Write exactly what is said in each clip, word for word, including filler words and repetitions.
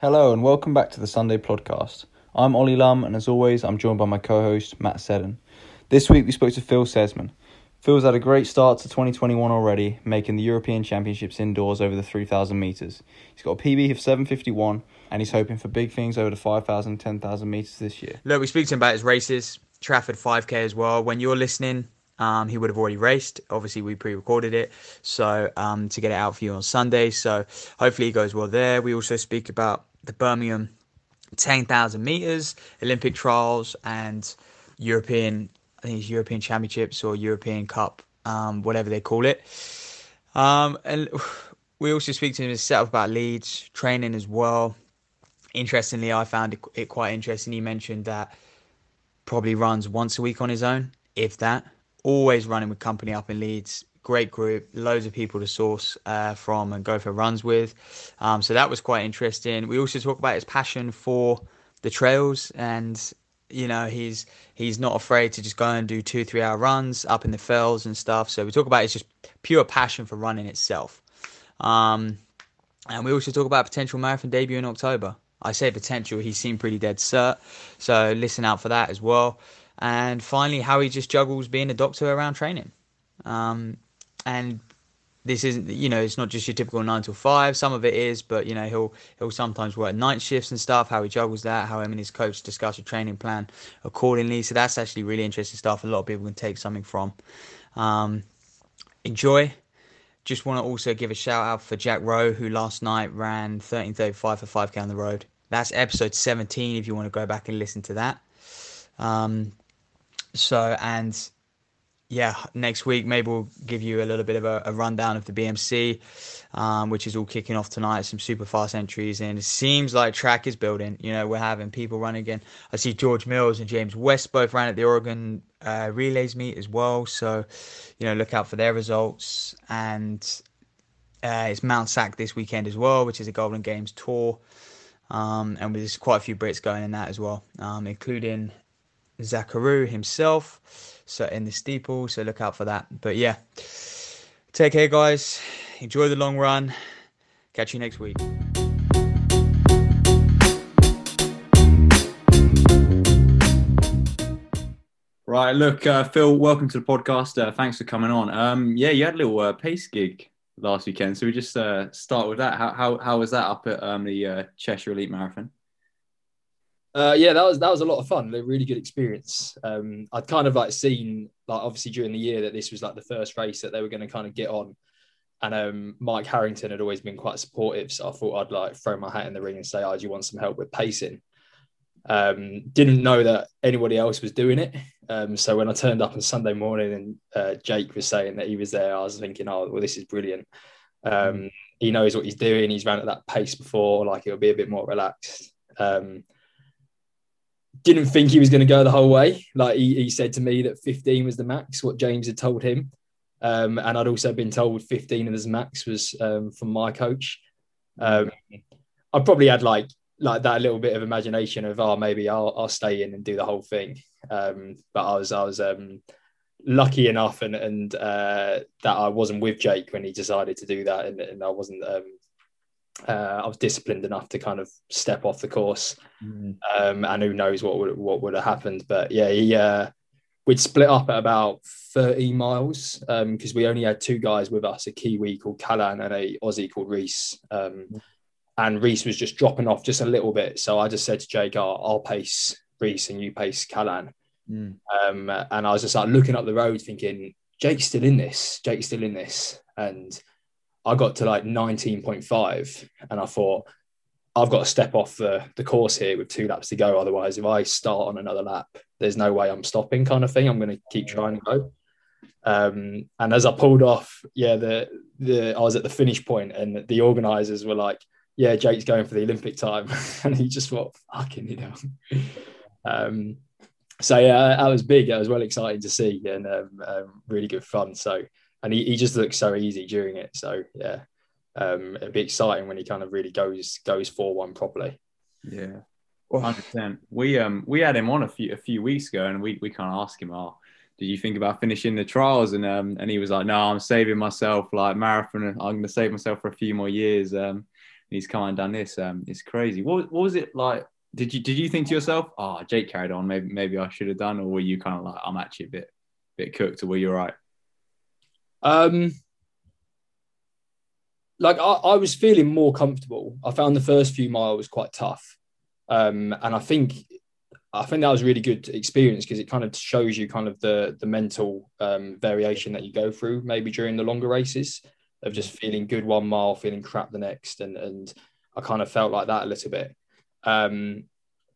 Hello and welcome back to the Sunday Podcast. I'm Ollie Lum and as always I'm joined by my co-host Matt Seddon. This week we spoke to Phil Sesman. Phil's had a great start to twenty twenty-one already, making the European Championships indoors over the three thousand metres. He's got a P B of seven fifty-one and he's hoping for big things over the five thousand, ten thousand metres this year. Look, we speak to him about his races, Trafford five K as well. When you're listening, um, he would have already raced. Obviously, we pre-recorded it so um, to get it out for you on Sunday. So hopefully it goes well there. We also speak about the Birmingham ten thousand metres, Olympic trials and European, I think it's European Championships or European Cup, um, whatever they call it. Um, and we also speak to him himself about Leeds, training as well. Interestingly, I found it, it quite interesting. He mentioned that probably runs once a week on his own, if that. Always running with company up in Leeds. Great group, loads of people to source uh, from and go for runs with. Um, so that was quite interesting. We also talk about his passion for the trails, and you know he's he's not afraid to just go and do two three hour runs up in the fells and stuff. So we talk about his just pure passion for running itself. Um, and we also talk about potential marathon debut in October. I say potential, he seemed pretty dead cert, so listen out for that as well. And finally, how he just juggles being a doctor around training. Um, and this isn't, you know, it's not just your typical nine till five. Some of it is, but you know, he'll he'll sometimes work night shifts and stuff. How he juggles that, how him and his coach discuss a training plan accordingly. So that's actually really interesting stuff. A lot of people can take something from. Um, enjoy. Just want to also give a shout out for Jack Rowe, who last night ran thirteen thirty-five for five K on the road. That's episode seventeen if you want to go back and listen to that. Um, so, and yeah, next week maybe we'll give you a little bit of a, a rundown of the B M C, um, which is all kicking off tonight. Some super fast entries, and it seems like track is building. You know, we're having people run again. I see George Mills and James West both ran at the Oregon uh, Relays meet as well. So, you know, look out for their results. And uh, it's Mount Sac this weekend as well, which is a Golden Games tour. Um, and there's quite a few Brits going in that as well, um, including Zakaru himself, so in the steeple, so look out for that. But yeah, take care guys, enjoy the long run, catch you next week. Right, look, uh, Phil, welcome to the podcast. Uh, thanks for coming on. Um, yeah, you had a little uh, pace gig last weekend, so we just uh, start with that. How how how was that up at um, the uh, Cheshire Elite Marathon? Uh, yeah, that was that was a lot of fun. A really good experience. Um, I'd kind of like seen, like obviously during the year, that this was like the first race that they were going to kind of get on, and um, Mike Harrington had always been quite supportive. So I thought I'd like throw my hat in the ring and say, "Oh, do you want some help with pacing?" Um, didn't know that anybody else was doing it. Um, so when I turned up on Sunday morning and uh, Jake was saying that he was there, I was thinking, "Oh, well, this is brilliant." Um, he knows what he's doing. He's ran at that pace before. Like it'll be a bit more relaxed. Um, Didn't think he was going to go the whole way. Like he, he said to me that fifteen was the max, what James had told him. Um, and I'd also been told fifteen as max was um, from my coach. Um, I probably had like like that little bit of imagination of, oh, maybe I'll, I'll stay in and do the whole thing. Um, but I was I was um, lucky enough and, and uh, that I wasn't with Jake when he decided to do that. And, and I wasn't... Um, Uh, I was disciplined enough to kind of step off the course, mm. um, and who knows what would what would have happened. But yeah, he, uh, we'd split up at about thirty miles because um, we only had two guys with us, a Kiwi called Callan and a Aussie called Reese. Um, mm. And Reese was just dropping off just a little bit. So I just said to Jake, oh, I'll pace Reese and you pace Callan. Mm. Um, and I was just like looking up the road thinking, Jake's still in this, Jake's still in this. And I got to like nineteen point five and I thought, I've got to step off the, the course here with two laps to go. Otherwise, if I start on another lap, there's no way I'm stopping kind of thing. I'm going to keep trying to go. Um, and as I pulled off, yeah, the the I was at the finish point and the organisers were like, yeah, Jake's going for the Olympic time. And he just thought, fucking, you know. um, so yeah, that was big. It was well exciting to see and um, um, really good fun. So, and he, he just looked so easy during it. So yeah, um, it'd be exciting when he kind of really goes goes for one properly. Yeah, one hundred percent. We um we had him on a few a few weeks ago, and we we kind of asked him, "Oh, did you think about finishing the trials?" And um and he was like, "No, I'm saving myself like marathon. I'm going to save myself for a few more years." Um, he's come and done this. Um, it's crazy. What what was it like? Did you did you think to yourself, oh, Jake carried on, maybe maybe I should have done, or were you kind of like, I'm actually a bit bit cooked, or were you all right? Um, like I, I was feeling more comfortable. I found the first few miles was quite tough, um, and I think I think that was a really good experience because it kind of shows you kind of the the mental um, variation that you go through maybe during the longer races of just feeling good one mile, feeling crap the next, and and I kind of felt like that a little bit. Um,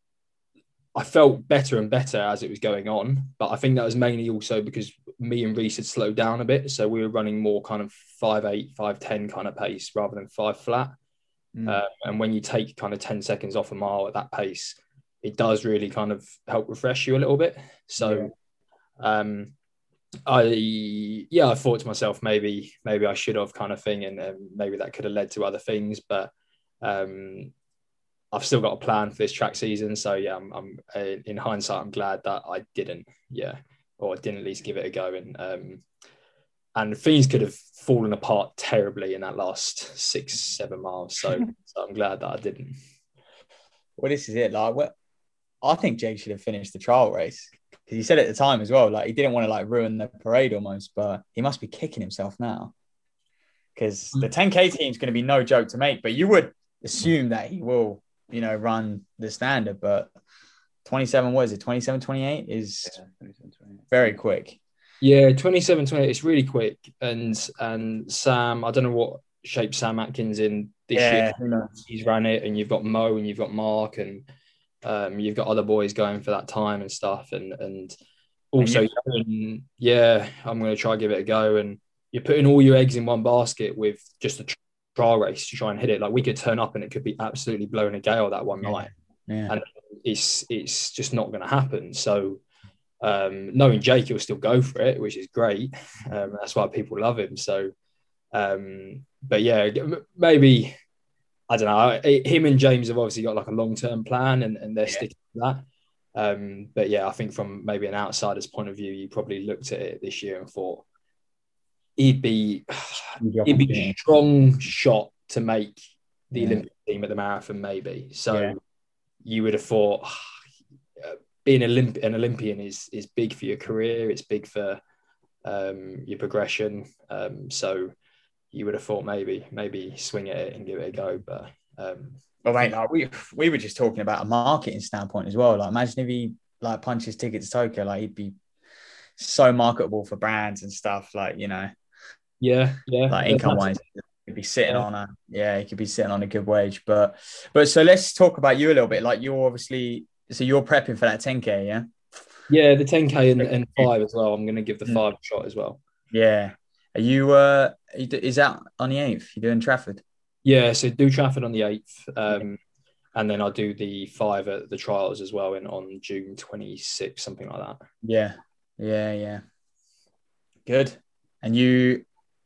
I felt better and better as it was going on, but I think that was mainly also because me and Reese had slowed down a bit, so we were running more kind of five eight, five ten kind of pace rather than five flat. Mm. Uh, and when you take kind of ten seconds off a mile at that pace, it does really kind of help refresh you a little bit. So, yeah. um, I yeah, I thought to myself maybe maybe I should have kind of thing, and um, maybe that could have led to other things, but um, I've still got a plan for this track season. So yeah, I'm, I'm in hindsight, I'm glad that I didn't, yeah, or didn't at least give it a go. And um, and things could have fallen apart terribly in that last six, seven miles. So, so I'm glad that I didn't. Well, this is it. Like, well, I think Jake should have finished the trial race because he said at the time as well, like he didn't want to like ruin the parade almost, but he must be kicking himself now because the ten K team is going to be no joke to make. But you would assume that he will, you know, run the standard, but twenty-seven, what is it? twenty-seven, twenty-eight is yeah, very quick. Yeah, twenty-seven, twenty-eight, it's really quick. And and Sam, I don't know what shape Sam Atkins in this yeah, year. He's ran it, and you've got Mo and you've got Mark, and um, you've got other boys going for that time and stuff. And and also, and you- yeah, I'm going to try and give it a go. And you're putting all your eggs in one basket with just a trial race to try and hit it. Like we could turn up and it could be absolutely blowing a gale that one yeah. night, yeah. and it's it's just not going to happen. So um, knowing Jake, he'll still go for it, which is great. Um, that's why people love him. So, um, but yeah, maybe I don't know. Him and James have obviously got like a long term plan, and, and they're yeah. sticking to that. Um, but yeah, I think from maybe an outsider's point of view, you probably looked at it this year and thought he'd be he'd be a strong shot to make the yeah. Olympic team at the marathon, maybe. So yeah. you would have thought uh, being Olymp- an Olympian is is big for your career. It's big for um, your progression. Um, so you would have thought maybe maybe swing at it and give it a go. But um, well, mate, like we we were just talking about a marketing standpoint as well. Like imagine if he like punches ticket to Tokyo, like he'd be so marketable for brands and stuff. Like you know. Yeah, yeah. Like income wise, he could be sitting yeah. on a yeah, he could be sitting on a good wage. But but so let's talk about you a little bit. Like you're obviously so you're prepping for that ten K, yeah? Yeah, the ten K and, and five as well. I'm gonna give the five a shot as well. Yeah. Are you uh are you, is that on the eighth? You're doing Trafford? Yeah, so do Trafford on the eighth. Um and then I'll do the five at the trials as well in on June twenty-sixth, something like that. Yeah. Yeah, yeah. Good. And you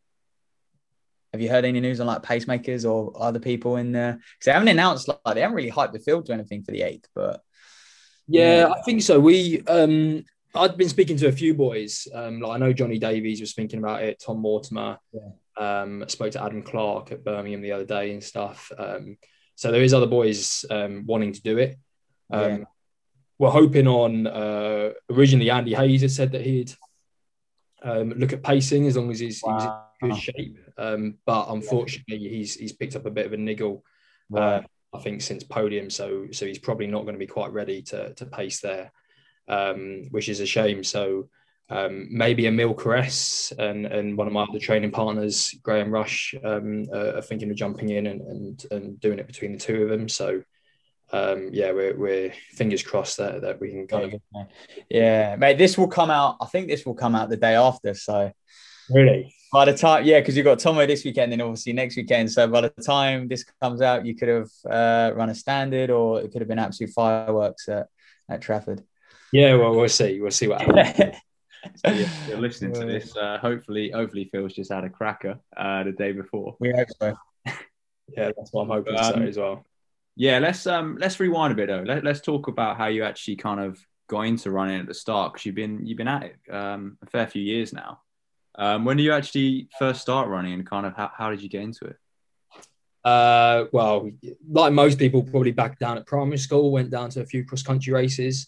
have you heard any news on like pacemakers or other people in there? Because they haven't announced, like they haven't really hyped the field to anything for the eighth, but yeah, yeah. I think so. We um I'd been speaking to a few boys. Um, like I know Johnny Davies was thinking about it, Tom Mortimer. Yeah. Um, spoke to Adam Clark at Birmingham the other day and stuff. Um, so there is other boys um wanting to do it. Um yeah. We're hoping on uh originally Andy Hayes had said that he'd Um, look at pacing as long as he's, wow. he's in good shape. Um, but unfortunately, yeah. he's he's picked up a bit of a niggle, right. uh, I think, since podium. So so he's probably not going to be quite ready to to pace there, um, which is a shame. So um, maybe Emil Caress and and one of my other training partners, Graham Rush, um, uh, are thinking of jumping in and, and and doing it between the two of them. So. Um, yeah, we're, we're fingers crossed that, that we can kind of. Yeah, mate, this will come out. I think this will come out the day after. So, really, by the time, yeah, because you've got Tomo this weekend and obviously next weekend. So, by the time this comes out, you could have uh, run a standard or it could have been absolute fireworks at, at Trafford. Yeah, well, we'll see. We'll see what happens. So you're, you're listening to this. Uh, hopefully, hopefully, Phil's just had a cracker uh, the day before. We hope so. Yeah, that's what I'm hoping um, so as well. Yeah, let's um let's rewind a bit though. Let, let's talk about how you actually kind of got into running at the start because you've been you've been at it um a fair few years now. Um, when did you actually first start running and kind of how, how did you get into it? Uh, well, like most people, probably back down at primary school, went down to a few cross country races.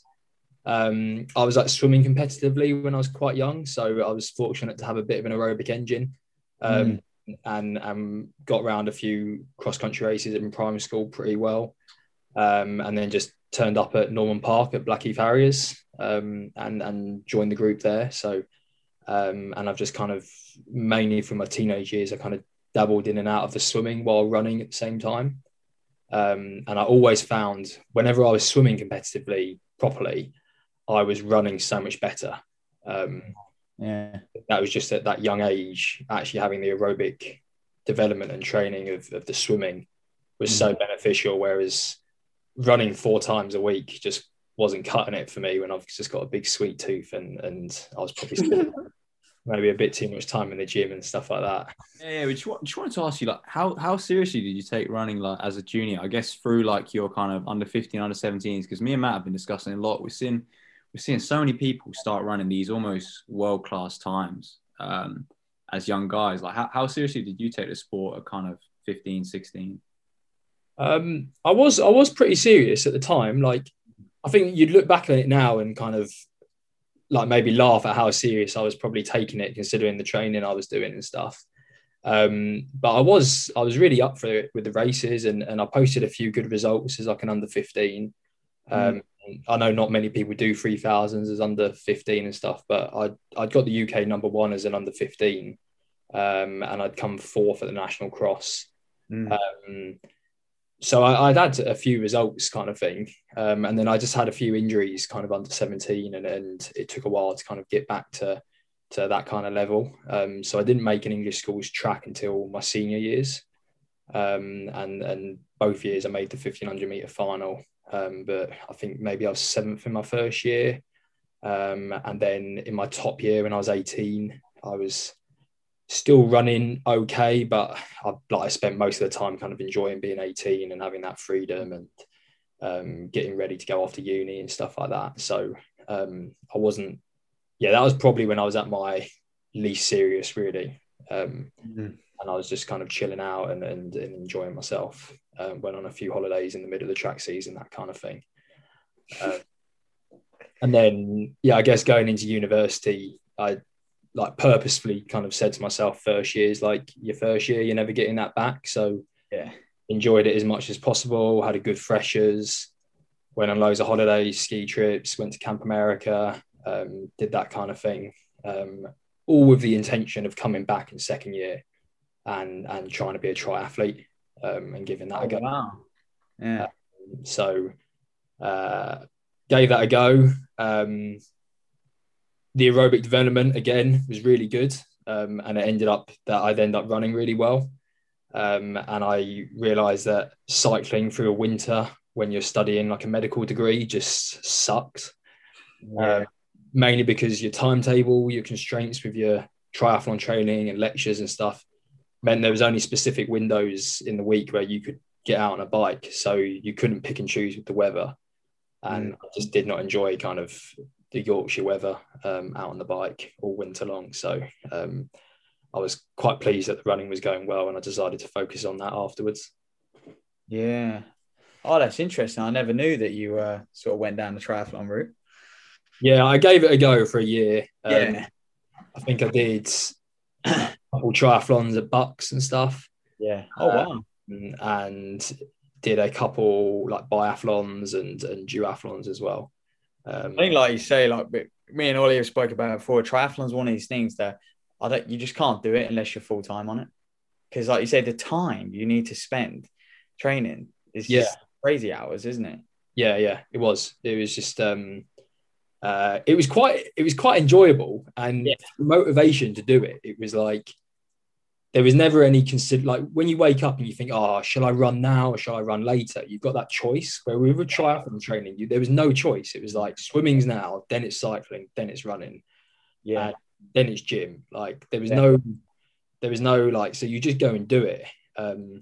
Um, I was like swimming competitively when I was quite young, so I was fortunate to have a bit of an aerobic engine, um, Mm. and um, got around a few cross country races in primary school pretty well, um, and then just turned up at Norman Park at Blackheath Harriers, um, and and joined the group there. So, um, and I've just kind of mainly from my teenage years, I kind of dabbled in and out of the swimming while running at the same time, um, and I always found whenever I was swimming competitively properly, I was running so much better. Um, Yeah. that was just at that young age, actually having the aerobic development and training of, of the swimming was Mm. so beneficial. Whereas running four times a week just wasn't cutting it for me when I've just got a big sweet tooth, and, and I was probably spending maybe a bit too much time in the gym and stuff like that. Yeah, we just, wa- just wanted to ask you, like, how how seriously did you take running, like, as a junior? I guess through like your kind of under fifteen, under seventeens, because me and Matt have been discussing a lot. We're seeing we're seeing so many people start running these almost world class times um, as young guys. Like, how, how seriously did you take the sport at kind of fifteen, sixteen? Um, I was I was pretty serious at the time. Like, I think you'd look back at it now and kind of like maybe laugh at how serious I was probably taking it, considering the training I was doing and stuff. Um, but I was I was really up for it with the races, and, and I posted a few good results as like an under fifteen. Um, mm. I know not many people do three thousands as under fifteen and stuff, but I I'd got the U K number one as an under fifteen, um, and I'd come fourth at the national cross. Mm. Um, so I, I'd had a few results kind of thing, um, and then I just had a few injuries kind of under seventeen, and, and it took a while to kind of get back to to that kind of level. Um, so I didn't make an English schools track until my senior years, um, and and both years I made the fifteen hundred meter final, um, but I think maybe I was seventh in my first year, um, and then in my top year when I was eighteen, I was still running okay, but I, like, I spent most of the time kind of enjoying being eighteen and having that freedom and um, getting ready to go off to uni and stuff like that. So um, I wasn't, yeah, that was probably when I was at my least serious, really. Um, mm-hmm. And I was just kind of chilling out and, and, and enjoying myself. Um, went on a few holidays in the middle of the track season, that kind of thing. Uh, and then, yeah, I guess going into university, I like purposefully kind of said to myself, first year is like your first year, you're never getting that back. So yeah, enjoyed it as much as possible, had a good freshers, went on loads of holidays, ski trips, went to Camp America, um, did that kind of thing, um, all with the intention of coming back in second year and and trying to be a triathlete, um, and giving that oh, a go. Wow. Yeah. Um, so uh, gave that a go. Um, the aerobic development again was really good, um, and it ended up that I'd end up running really well. Um, and I realised that cycling through a winter when you're studying like a medical degree just sucks. Yeah. Um, mainly because your timetable, your constraints with your triathlon training and lectures and stuff meant there was only specific windows in the week where you could get out on a bike. So you couldn't pick and choose with the weather. And mm. I just did not enjoy kind of the Yorkshire weather um, out on the bike all winter long. So um, I was quite pleased that the running was going well, and I decided to focus on that afterwards. Yeah. Oh, that's interesting. I never knew that you uh, sort of went down the triathlon route. Yeah, I gave it a go for a year. Um, yeah. I think I did a couple triathlons at Bucks and stuff. Yeah. Oh, wow. Um, and did a couple like biathlons and, and duathlons as well. Um, I think, like you say, like me and Ollie have spoke about it before, triathlon's one of these things that I don't, you just can't do it unless you're full time on it. Because, like you say, the time you need to spend training is just yeah. crazy hours, isn't it? Yeah, yeah, it was. It was just, um, uh, it was quite, it was quite enjoyable, and yeah. motivation to do it. It was like there was never any consider. Like when you wake up and you think, "Oh, shall I run now or shall I run later?" You've got that choice. Where we were triathlon training, you, there was no choice. It was like swimming's now, then it's cycling, then it's running, yeah, and then it's gym. Like there was yeah. no, there was no like. So you just go and do it. Um,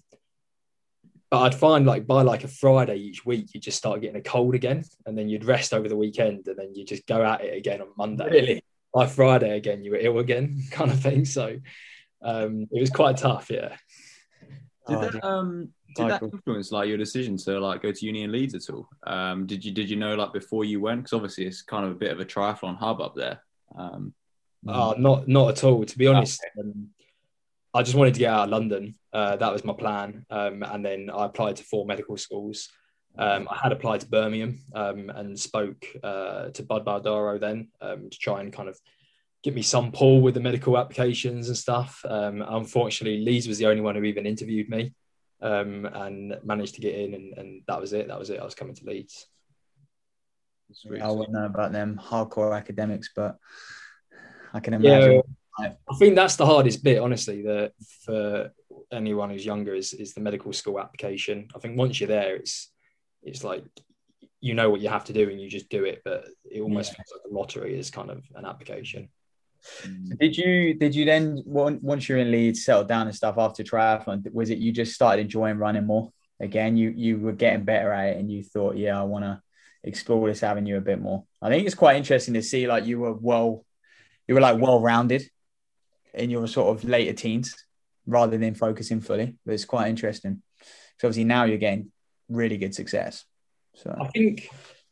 But I'd find like by like a Friday each week, you just start getting a cold again, and then you'd rest over the weekend, and then you just go at it again on Monday. Really? By Friday again, you were ill again, kind of thing. So um, it was quite tough, yeah. Did Oh, that um did that Michael. influence like your decision to like go to uni in Leeds at all? Um, did you did you know like before you went? Because obviously it's kind of a bit of a triathlon hub up there. Um, Uh, not not at all. To be Okay. honest, um, I just wanted to get out of London. Uh, that was my plan. Um, and then I applied to four medical schools. Um, I had applied to Birmingham um, and spoke uh, to Bud Baldaro then um, to try and kind of get me some pull with the medical applications and stuff. Um, unfortunately, Leeds was the only one who even interviewed me um, and managed to get in, and, and that was it. That was it. I was coming to Leeds. Sweet. I wouldn't know about them hardcore academics, but I can Yeah, imagine. I think that's the hardest bit, honestly, that for anyone who's younger is, is the medical school application. I think once you're there, it's it's like you know what you have to do and you just do it, but it almost Yeah. feels like a lottery is kind of an application. So did you did you then on- once you're in Leeds, settle down and stuff after triathlon? Was it you just started enjoying running more again? You you were getting better at it, and you thought, yeah, I want to explore this avenue a bit more. I think it's quite interesting to see like you were well, you were like well rounded in your sort of later teens rather than focusing fully. But it's quite interesting. So obviously now you're getting really good success. So I think,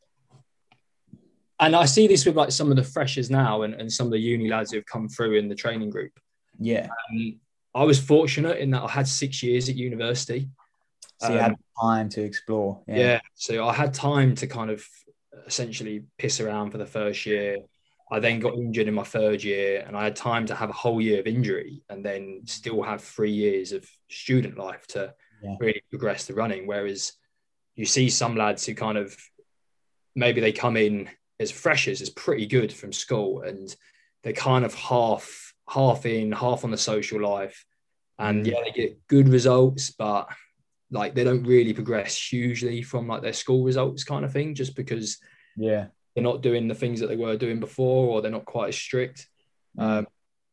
and I see this with like some of the freshers now and, and some of the uni lads who have come through in the training group. yeah, Um, I was fortunate in that I had six years at university. so you Um, had time to explore. Yeah, Yeah, so I had time to kind of essentially piss around for the first year. I then got injured in my third year, and I had time to have a whole year of injury and then still have three years of student life to Yeah. really progress the running. Whereas you see some lads who kind of maybe they come in as freshers, as pretty good from school, and they're kind of half half in, half on the social life, and Mm. yeah, they get good results, but like they don't really progress hugely from like their school results kind of thing, just because yeah, they're not doing the things that they were doing before, or they're not quite as strict. Mm. Um,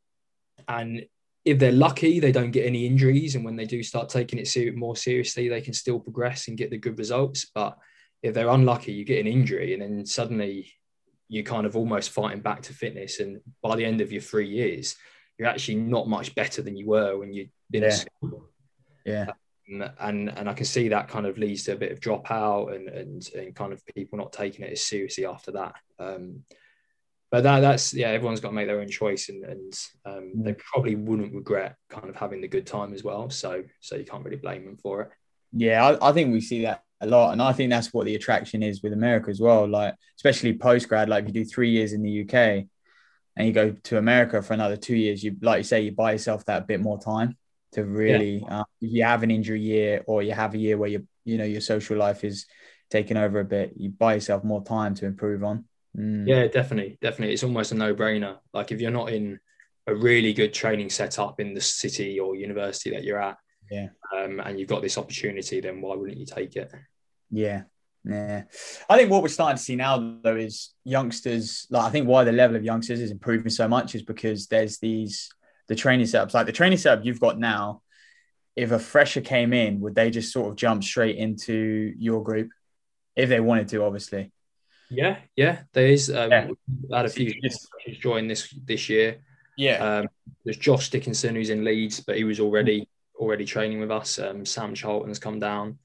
and if they're lucky, they don't get any injuries. And when they do start taking it ser- more seriously, they can still progress and get the good results. But if they're unlucky, you get an injury and then suddenly you're kind of almost fighting back to fitness. And by the end of your three years, you're actually not much better than you were when you'd been Yeah. at school. yeah. Um, and and I can see that kind of leads to a bit of dropout and and and kind of people not taking it as seriously after that. Um, but that that's yeah, everyone's got to make their own choice, and and um, Mm. they probably wouldn't regret kind of having the good time as well. So so you can't really blame them for it. Yeah, I, I think we see that a lot. And I think that's what the attraction is with America as well. Like, especially post grad, like if you do three years in the U K and you go to America for another two years, you, like you say, you buy yourself that bit more time to really, uh, if you have an injury year or you have a year where you, you know, your social life is taking over a bit, you buy yourself more time to improve on. Mm. Yeah, definitely, definitely. It's almost a no-brainer. Like if you're not in a really good training setup in the city or university that you're at, Yeah. um, and you've got this opportunity, then why wouldn't you take it? Yeah. Yeah. I think what we're starting to see now, though, is youngsters, like, I think why the level of youngsters is improving so much is because there's these, the training setups, like the training setup you've got now. If a fresher came in, would they just sort of jump straight into your group if they wanted to, obviously? Yeah, yeah, there is. Um, Yeah. We've had a So few you just- who's joined this this year. Yeah. Um, there's Josh Dickinson who's in Leeds, but he was already already training with us. Um, Sam Charlton's come down,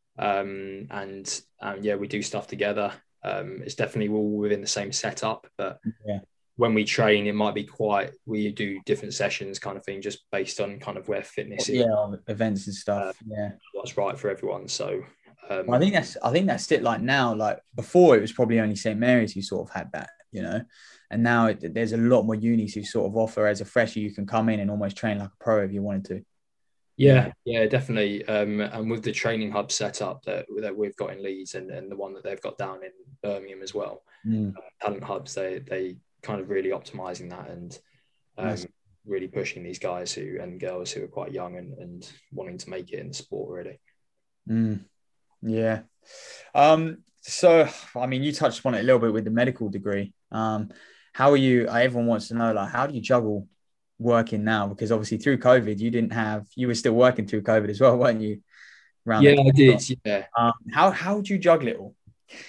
um, and um, yeah, we do stuff together. Um, it's definitely all within the same setup, but Yeah. when we train, it might be quite. We do different sessions, kind of thing, just based on kind of where fitness is, Yeah. Events and stuff. Uh, yeah. what's right for everyone. So. Um, Well, I think that's I think that's it. Like now, like before, it was probably only Saint Mary's who sort of had that, you know, and now it, there's a lot more unis who sort of offer as a fresher you can come in and almost train like a pro if you wanted to. Yeah, yeah, definitely. Um, and with the training hub set up that that we've got in Leeds and, and the one that they've got down in Birmingham as well, Mm. uh, talent hubs, they they kind of really optimizing that and um, Nice. really pushing these guys who and girls who are quite young and, and wanting to make it in the sport already. Mm. Yeah. Um, so, I mean, you touched upon it a little bit with the medical degree. Um, how are you? Everyone wants to know, like, how do you juggle working now? Because obviously through COVID, you didn't have, you were still working through COVID as well, weren't you? Around Yeah, that I did. time? Yeah. Um, how how do you juggle it all?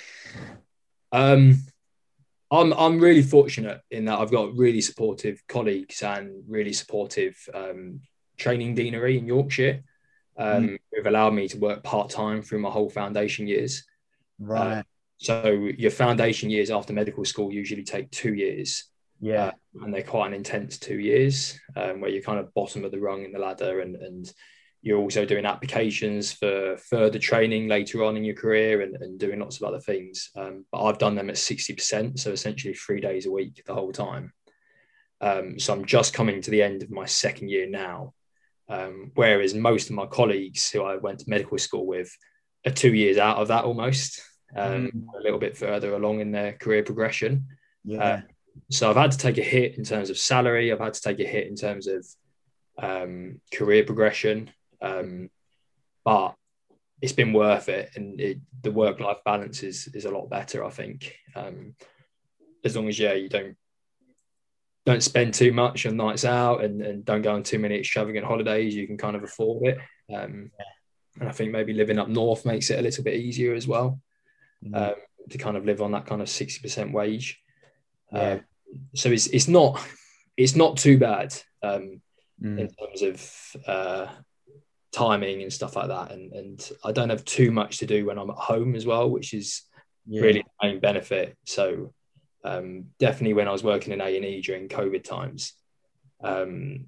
Um, I'm I'm really fortunate in that I've got really supportive colleagues and really supportive um, training deanery in Yorkshire. um, Mm. who've allowed me to work part-time through my whole foundation years. Right. Uh, so your foundation years after medical school usually take two years. Yeah. Uh, and they're quite an intense two years um, where you're kind of bottom of the rung in the ladder, and, and you're also doing applications for further training later on in your career, and, and doing lots of other things. Um, but I've done them at sixty percent, so essentially three days a week the whole time. Um, so I'm just coming to the end of my second year now, um, whereas most of my colleagues who I went to medical school with are two years out of that almost, um, Mm. a little bit further along in their career progression. Yeah. Uh, so I've had to take a hit in terms of salary. I've had to take a hit in terms of um, career progression, um, but it's been worth it, and it, the work-life balance is is a lot better, I think. Um, as long as yeah, you don't don't spend too much on nights out, and, and don't go on too many extravagant holidays, you can kind of afford it. Um, and I think maybe living up north makes it a little bit easier as well, Mm. um, to kind of live on that kind of sixty percent wage. Yeah. Um, so it's it's not it's not too bad um, Mm. in terms of uh, timing and stuff like that. And and I don't have too much to do when I'm at home as well, which is Yeah. really the main benefit. So um, definitely when I was working in A and E during COVID times, um,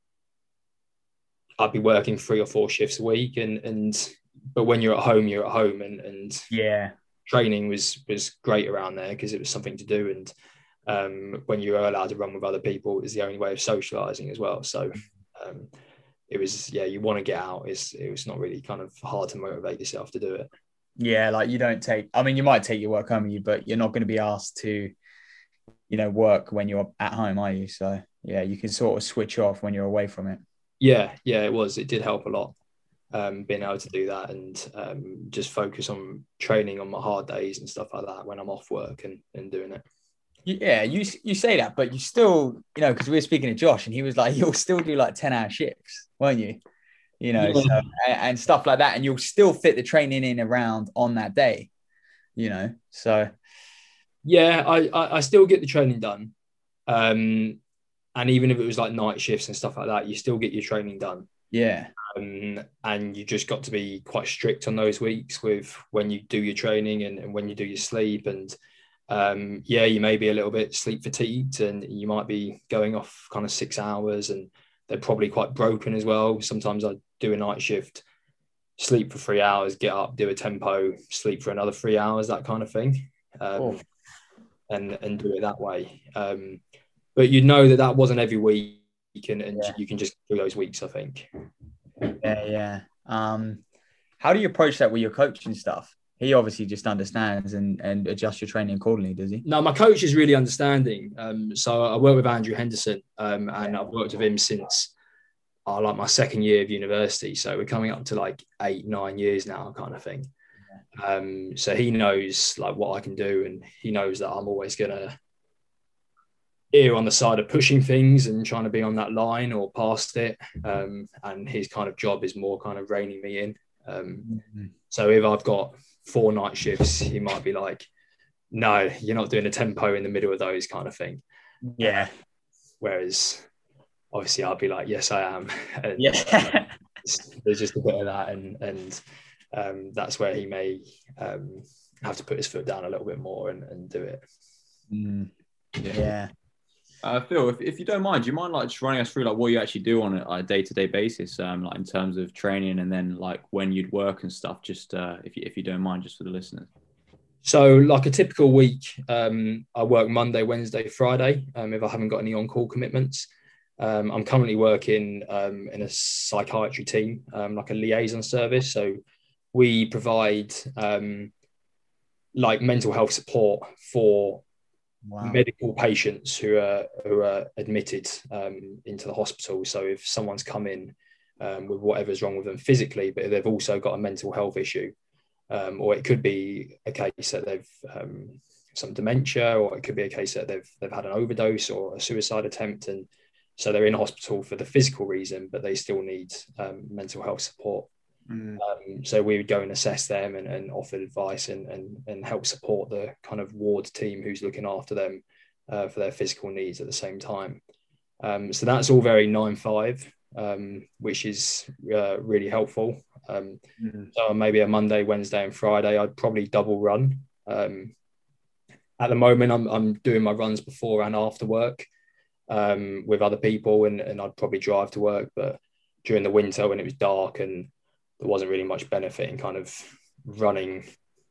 I'd be working three or four shifts a week, and and but when you're at home, you're at home, and and Yeah. training was was great around there because it was something to do, and um, when you were allowed to run with other people, it was the only way of socializing as well. So um, it was, yeah, you want to get out. It's it was not really kind of hard to motivate yourself to do it. Yeah, like you don't take, I mean, you might take your work home with you, but you're not going to be asked to, you know, work when you're at home, are you? So yeah, you can sort of switch off when you're away from it. Yeah, yeah, it was. It did help a lot, um, being able to do that, and um, just focus on training on my hard days and stuff like that when I'm off work, and, and doing it. Yeah, you you say that, but you still, you know, because we were speaking to Josh and he was like, you'll still do like ten hour shifts, won't you? You know, Yeah. so, and, and stuff like that. And you'll still fit the training in around on that day, you know, so. Yeah, I, I, I still get the training done. Um, and even if it was like night shifts and stuff like that, you still get your training done. Yeah. Um, and you just got to be quite strict on those weeks with when you do your training, and, and when you do your sleep. And um, yeah, you may be a little bit sleep fatigued, and you might be going off kind of six hours, and they're probably quite broken as well. Sometimes I do a night shift, sleep for three hours, get up, do a tempo, sleep for another three hours, that kind of thing. Um, Oh. and, and do it that way. Um, but you know that that wasn't every week, and, and Yeah. you can just do those weeks, I think. Yeah, yeah. Um, how do you approach that with your coach and stuff? He obviously just understands and, and adjusts your training accordingly, does he? No, my coach is really understanding. Um, so I work with Andrew Henderson, um, and I've worked with him since uh, like my second year of university. So we're coming up to like eight, nine years now, kind of thing. Um, so he knows like what I can do, and he knows that I'm always gonna err on the side of pushing things and trying to be on that line or past it. Um, and his kind of job is more kind of reining me in. Um, Mm-hmm. So if I've got four night shifts, he might be like, no, you're not doing a tempo in the middle of those, kind of thing. Yeah. Whereas obviously I'll be like, yes, I am. And Yeah. there's just a bit of that. And, and um, that's where he may um, have to put his foot down a little bit more and, and do it. Mm. Yeah. Uh, Phil, if, if you don't mind, do you mind like just running us through like what you actually do on a, a day-to-day basis, um, like in terms of training, and then like when you'd work and stuff, just uh, if you, if you don't mind, just for the listeners. So like a typical week, um, I work Monday, Wednesday, Friday, um, if I haven't got any on-call commitments. Um, I'm currently working um, in a psychiatry team, um, like a liaison service. So we provide um, like mental health support for Wow. medical patients who are who are admitted um, into the hospital. So if someone's come in um, with whatever's wrong with them physically, but they've also got a mental health issue, um, or it could be a case that they've um, some dementia, or it could be a case that they've they've had an overdose or a suicide attempt, and so they're in hospital for the physical reason, but they still need um, mental health support. Mm. Um, so we would go and assess them and, and offer advice and, and, and help support the kind of ward team who's looking after them uh, for their physical needs at the same time. Um, so that's all very nine five. um, which is uh, really helpful. Um, Mm-hmm. so maybe a Monday, Wednesday, and Friday, I'd probably double run. Um, at the moment, I'm I'm doing my runs before and after work um, with other people, and, and I'd probably drive to work. But during the winter, when it was dark and there wasn't really much benefit in kind of running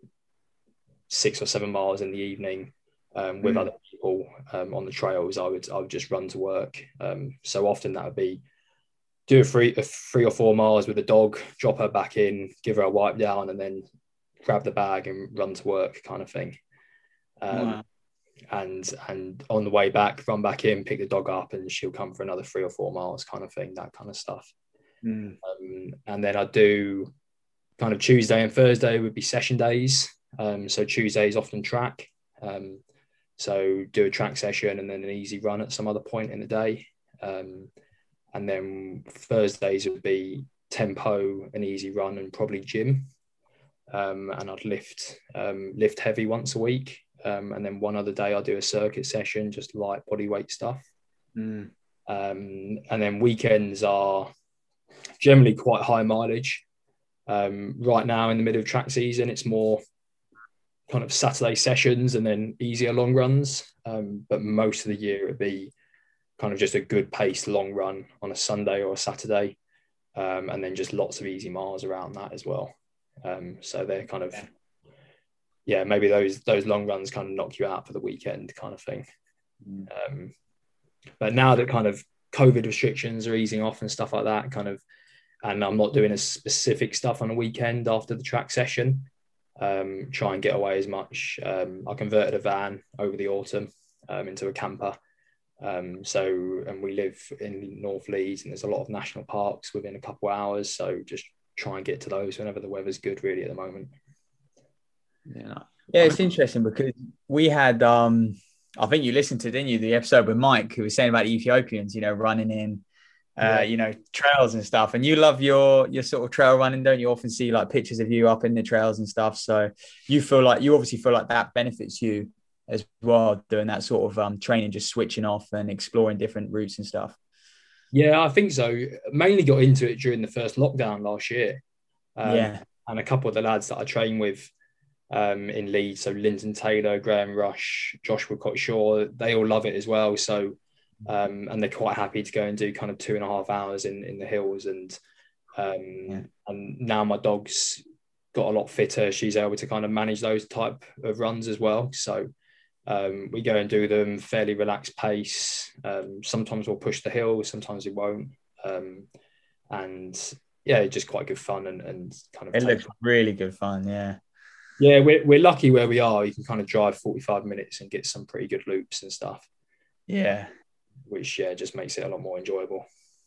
six or seven miles in the evening um, with Mm. other people um, on the trails, I would I would just run to work. Um, so often that would be do a three, a three or four miles with the dog, drop her back in, give her a wipe down, and then grab the bag and run to work, kind of thing. Um, Wow. And and on the way back, run back in, pick the dog up, and she'll come for another three or four miles, kind of thing, that kind of stuff. Mm. Um, and then I do kind of Tuesday and Thursday would be session days. Um, so Tuesday is often track. Um, so do a track session and then an easy run at some other point in the day. Um, and then Thursdays would be tempo, an easy run, and probably gym. Um, and I'd lift um, lift heavy once a week. Um, and then one other day I'll do a circuit session, just light body weight stuff. Mm. Um, and then weekends are generally quite high mileage. Um, right now in the middle of track season, it's more kind of Saturday sessions and then easier long runs. Um, but most of the year it'd be kind of just a good paced long run on a Sunday or a Saturday. Um, and then just lots of easy miles around that as well. Um, so they're kind of, yeah, maybe those those long runs kind of knock you out for the weekend kind of thing. Mm. Um, but now that kind of COVID restrictions are easing off and stuff like that, kind of, and I'm not doing a specific stuff on a weekend after the track session, um, try and get away as much. Um, I converted a van over the autumn um, into a camper. Um, so, and we live in North Leeds and there's a lot of national parks within a couple of hours. So just try and get to those whenever the weather's good, really, at the moment. Yeah. Yeah, it's interesting because we had, um, I think you listened to, didn't you, the episode with Mike, who was saying about Ethiopians, you know, running in, uh, Yeah. you know, trails and stuff. And you love your your sort of trail running, don't you? Often see like pictures of you up in the trails and stuff. So you feel like, you obviously feel like that benefits you as well, doing that sort of um, training, just switching off and exploring different routes and stuff. Yeah, I think so. Mainly got into it during the first lockdown last year. Um, Yeah. And a couple of the lads that I train with um, in Leeds, so Linton Taylor, Graham Rush, Josh Woodcock Shaw, they all love it as well. So, um, and they're quite happy to go and do kind of two and a half hours in, in the hills. And um, Yeah. and now my dog's got a lot fitter. She's able to kind of manage those type of runs as well. So um, we go and do them fairly relaxed pace. Um, sometimes we'll push the hill, sometimes we won't. Um, and yeah, just quite good fun and, and kind of It take looks really good fun. Yeah. Yeah, we're, we're lucky where we are. You can kind of drive forty-five minutes and get some pretty good loops and stuff, Yeah. which, yeah, just makes it a lot more enjoyable.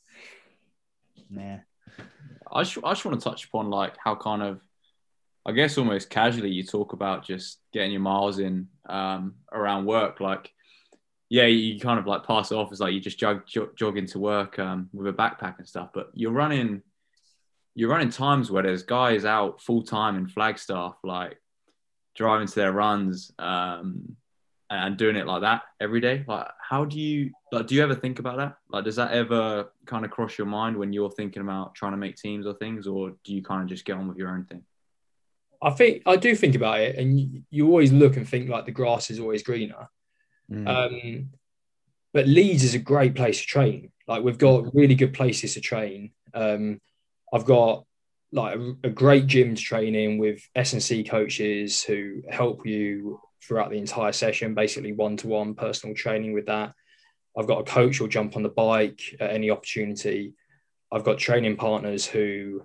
Yeah. I just, I just want to touch upon like how kind of, I guess almost casually you talk about just getting your miles in um, around work. Like, yeah, you kind of like pass it off as like you just jog, jog, jog into work um, with a backpack and stuff, but you're running, you're running times where there's guys out full time in Flagstaff, like driving to their runs um, and doing it like that every day. Like, how do you, like, do you ever think about that? Like, does that ever kind of cross your mind when you're thinking about trying to make teams or things, or do you kind of just get on with your own thing? I think I do think about it, and you, you always look and think like the grass is always greener. Mm. Um, but Leeds is a great place to train. Like, we've got really good places to train. Um, I've got like a, a great gym to train in with S and C coaches who help you throughout the entire session, basically one-to-one personal training with that. I've got a coach who'll jump on the bike at any opportunity. I've got training partners who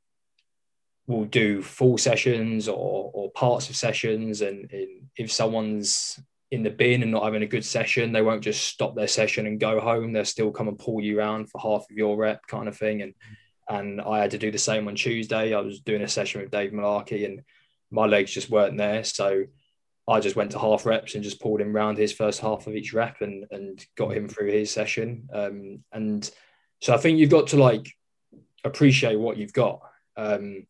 will do full sessions or, or parts of sessions. And, and if someone's in the bin and not having a good session, they won't just stop their session and go home. They'll still come and pull you around for half of your rep kind of thing. And and I had to do the same on Tuesday. I was doing a session with Dave Malarkey and my legs just weren't there. So I just went to half reps and just pulled him around his first half of each rep and, and got him through his session. Um, and so I think you've got to like appreciate what you've got. Um,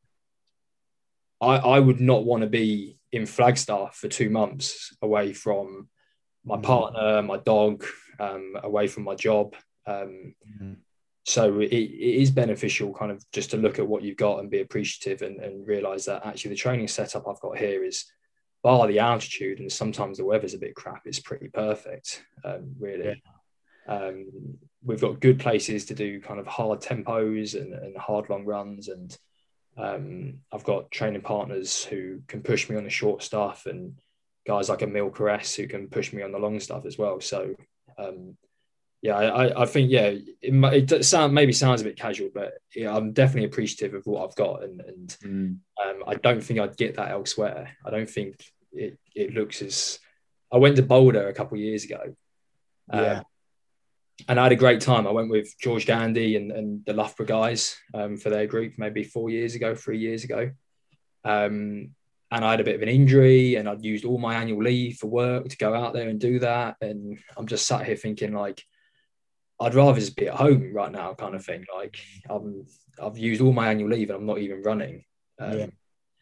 I, I would not want to be in Flagstaff for two months away from my Mm. partner, my dog, um, away from my job. Um, Mm. so it, it is beneficial kind of just to look at what you've got and be appreciative and, and realize that actually the training setup I've got here is, bar the altitude and sometimes the weather's a bit crap, it's pretty perfect, um, really. Yeah. Um, we've got good places to do kind of hard tempos and, and hard long runs, and um, I've got training partners who can push me on the short stuff, and guys like Emil Caress who can push me on the long stuff as well. So um, yeah, I, I think yeah, it, it sound maybe sounds a bit casual, but yeah, I'm definitely appreciative of what I've got, and and mm. um, I don't think I'd get that elsewhere. I don't think it it looks as. I went to Boulder a couple of years ago, yeah, um, and I had a great time. I went with George Gandy and, and the Loughborough guys um, for their group maybe four years ago, three years ago. Um, and I had a bit of an injury, and I'd used all my annual leave for work to go out there and do that. And I'm just sat here thinking, like, I'd rather just be at home right now, kind of thing. Like, I'm, I've used all my annual leave and I'm not even running. Um, yeah.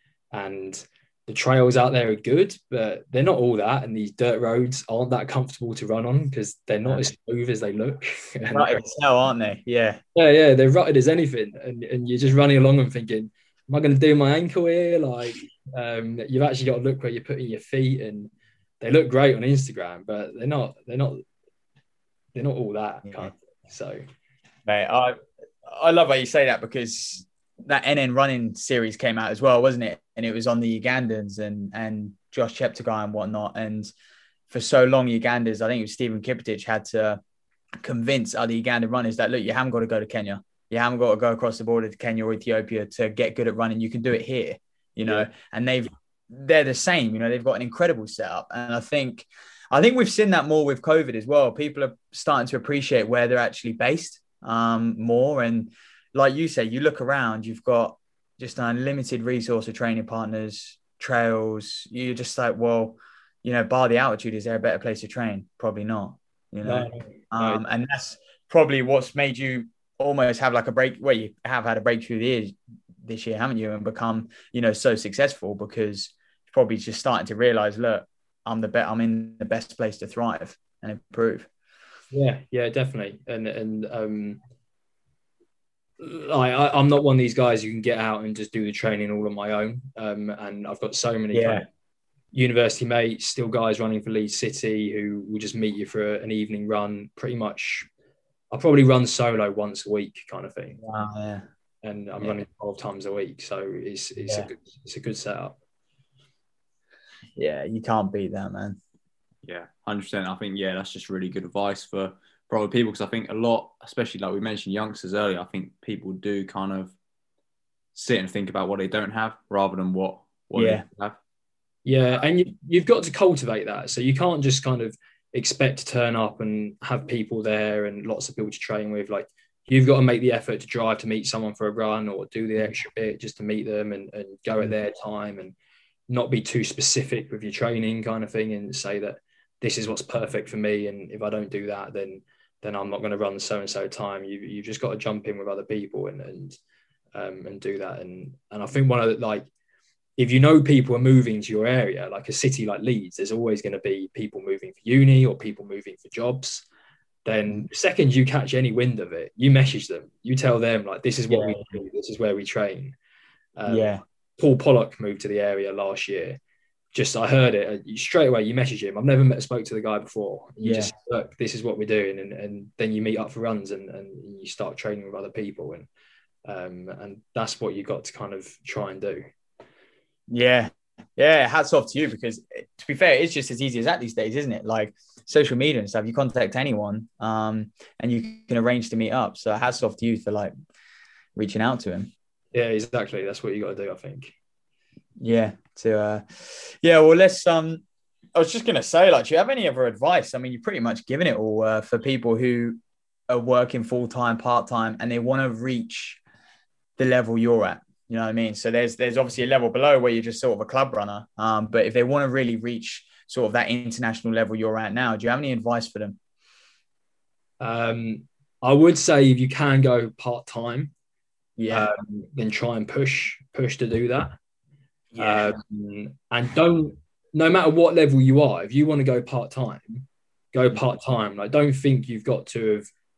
And the trails out there are good, but they're not all that. And these dirt roads aren't that comfortable to run on because they're not as smooth as they look. And, rutted as hell, aren't they? Yeah. Yeah, yeah, they're rutted as anything. And, and you're just running along and thinking, am I going to do my ankle here? Like, um, you've actually got to look where you're putting your feet, and they look great on Instagram, but they're not, they're not, they're not all that yeah. kind of thing. So, mate, I I love how you say that, because that N N running series came out as well, wasn't it? And it was on the Ugandans and and Josh Cheptegei and whatnot. And for so long, Ugandans, I think it was Stephen Kiprotich, had to convince other Ugandan runners that, look, you haven't got to go to Kenya. You haven't got to go across the border to Kenya or Ethiopia to get good at running. You can do it here, you know. Yeah. And they've they're the same, you know. They've got an incredible setup, and I think I think we've seen that more with COVID as well. People are starting to appreciate where they're actually based um, more. And like you say, you look around, you've got just an unlimited resource of training partners, trails. You're just like, well, you know, bar the altitude, is there a better place to train? Probably not, you know. No, no. Um, and that's probably what's made you almost have like a break. Well, you have had a breakthrough year this year, haven't you? And become, you know, so successful because you're probably just starting to realize, look, I'm the best. I'm in the best place to thrive and improve. Yeah, yeah, definitely. And and um, I, I I'm not one of these guys who can get out and just do the training all on my own. Um, and I've got so many yeah. kind of university mates, still guys running for Leeds City who will just meet you for an evening run. Pretty much, I'll probably run solo once a week, kind of thing. Wow, yeah. And I'm yeah. running twelve times a week, so it's it's yeah. a good it's a good setup. Yeah, you can't beat that, man. Yeah, one hundred percent. I think, yeah, that's just really good advice for probably people, because I think a lot, especially like we mentioned youngsters earlier, I think people do kind of sit and think about what they don't have rather than what, what yeah. they have. Yeah, and you, you've got to cultivate that. So you can't just kind of expect to turn up and have people there and lots of people to train with. Like, you've got to make the effort to drive to meet someone for a run or do the extra bit just to meet them and, and go at their time, and not be too specific with your training kind of thing, and say that this is what's perfect for me, and if I don't do that, then then I'm not going to run so and so time. You you've just got to jump in with other people and and um, and do that. And and I think one of the, like, if you know people are moving to your area, like a city like Leeds, there's always going to be people moving for uni or people moving for jobs. Then the second you catch any wind of it, you message them. You tell them, like, this is what yeah. we do. This is where we train. Um, yeah. Paul Pollock moved to the area last year. Just, I heard it straight away. You message him. I've never met, spoke to the guy before. You yeah. just, look, this is what we're doing. And, and then you meet up for runs and, and you start training with other people. And, um, and that's what you got to kind of try and do. Yeah. Yeah. Hats off to you, because to be fair, it's just as easy as that these days, isn't it? Like social media and stuff, you contact anyone um, and you can arrange to meet up. So hats off to you for like reaching out to him. Yeah, exactly. That's what you got to do, I think. Yeah. To, uh, yeah. Well, let's. Um, I was just gonna say, like, do you have any other advice? I mean, you're pretty much given it all uh, for people who are working full time, part time, and they want to reach the level you're at. You know what I mean? So there's there's obviously a level below where you're just sort of a club runner. Um, but if they want to really reach sort of that international level you're at now, do you have any advice for them? Um, I would say if you can go part time. Yeah, um, then try and push push to do that. Yeah. Um, and don't, no matter what level you are, if you want to go part time, go part time. Like, don't think you've got to have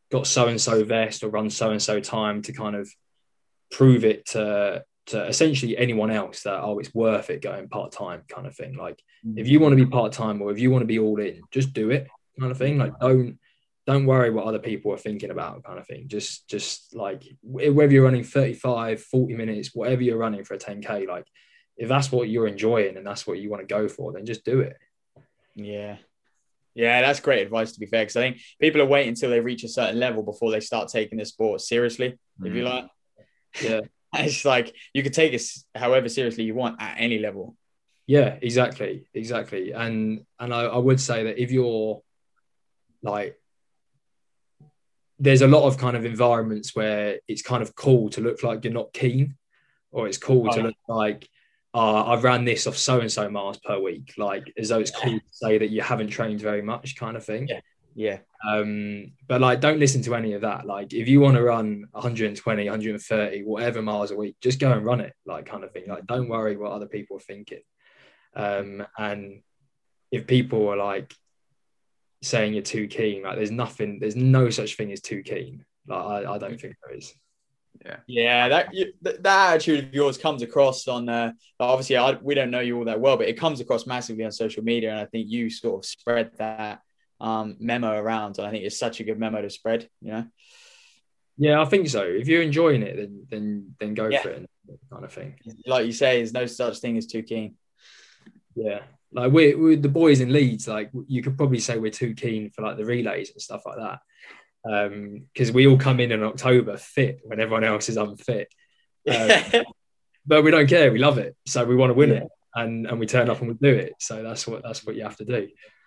got so and so vest or run so and so time to kind of prove it to to essentially anyone else that, oh, it's worth it going part time, kind of thing. Like, mm-hmm. if you want to be part time or if you want to be all in, just do it, kind of thing. Like, don't don't worry what other people are thinking about, kind of thing. Just just like, whether you're running thirty-five, forty minutes, whatever you're running for a ten K, like, if that's what you're enjoying and that's what you want to go for, then just do it. Yeah. Yeah, that's great advice, to be fair, because I think people are waiting until they reach a certain level before they start taking the sport seriously, mm. if you like. Yeah. It's like, you could take it however seriously you want at any level. Yeah, exactly. Exactly. And and I, I would say that if you're like, there's a lot of kind of environments where it's kind of cool to look like you're not keen, or it's cool oh, to yeah. look like, Uh, I've ran this off so-and-so miles per week, like as though it's cool to say that you haven't trained very much, kind of thing. Yeah. Yeah. Um, but like, don't listen to any of that. Like, if you want to run one twenty, one thirty, whatever miles a week, just go and run it, like, kind of thing. Like, don't worry what other people are thinking. Um, and if people are like saying you're too keen, like, there's nothing, there's no such thing as too keen. Like, I, I don't think there is. Yeah, yeah, that you, that attitude of yours comes across on. Uh, obviously, I, we don't know you all that well, but it comes across massively on social media, and I think you sort of spread that um, memo around. And I think it's such a good memo to spread. You know. Yeah, I think so. If you're enjoying it, then then then go yeah. for it, kind of thing. Like you say, there's no such thing as too keen. Yeah, like we're, we're the boys in Leeds. Like, you could probably say we're too keen for like the relays and stuff like that. Um, because we all come in in October fit when everyone else is unfit, um, but we don't care. We love it, so we want to win yeah. it, and and we turn up and we do it. So that's what that's what you have to do.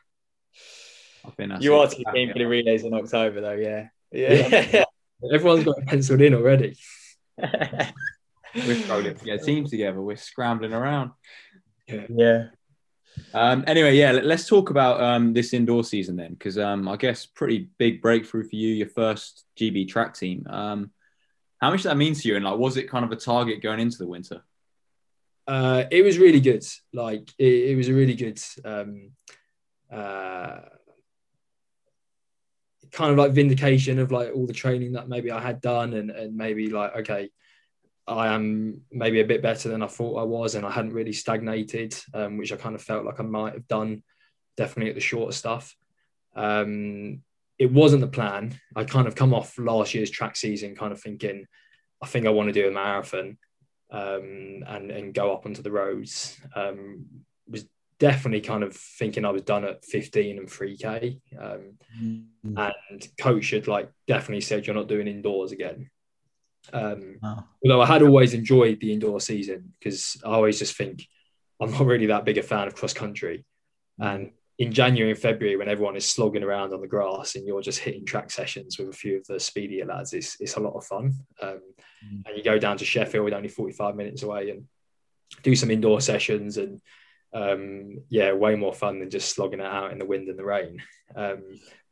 I think that's you are too keen for the relays in October, though. Yeah, yeah. yeah. Everyone's got it penciled in already. We're struggling to get teams together. We're scrambling around. Yeah. Yeah. Um, anyway, yeah, let's talk about um, this indoor season then, because um, I guess pretty big breakthrough for you, your first G B track team. Um, how much does that mean to you? And like, was it kind of a target going into the winter? Uh, it was really good. Like, it, it was a really good um, uh, kind of like vindication of like all the training that maybe I had done, and, and maybe like, okay, I am maybe a bit better than I thought I was, and I hadn't really stagnated, um, which I kind of felt like I might have done, definitely at the shorter stuff. Um, it wasn't the plan. I kind of come off last year's track season kind of thinking, I think I want to do a marathon um, and, and go up onto the roads. Um, was definitely kind of thinking I was done at fifteen and three K. Um, mm-hmm. And coach had like definitely said, you're not doing indoors again. Um, oh. Although I had always enjoyed the indoor season, because I always just think I'm not really that big a fan of cross country. And in January and February, when everyone is slogging around on the grass and you're just hitting track sessions with a few of the speedier lads, it's, it's a lot of fun. Um, mm. And you go down to Sheffield, only forty-five minutes away, and do some indoor sessions, and um, yeah, way more fun than just slogging it out in the wind and the rain. Um,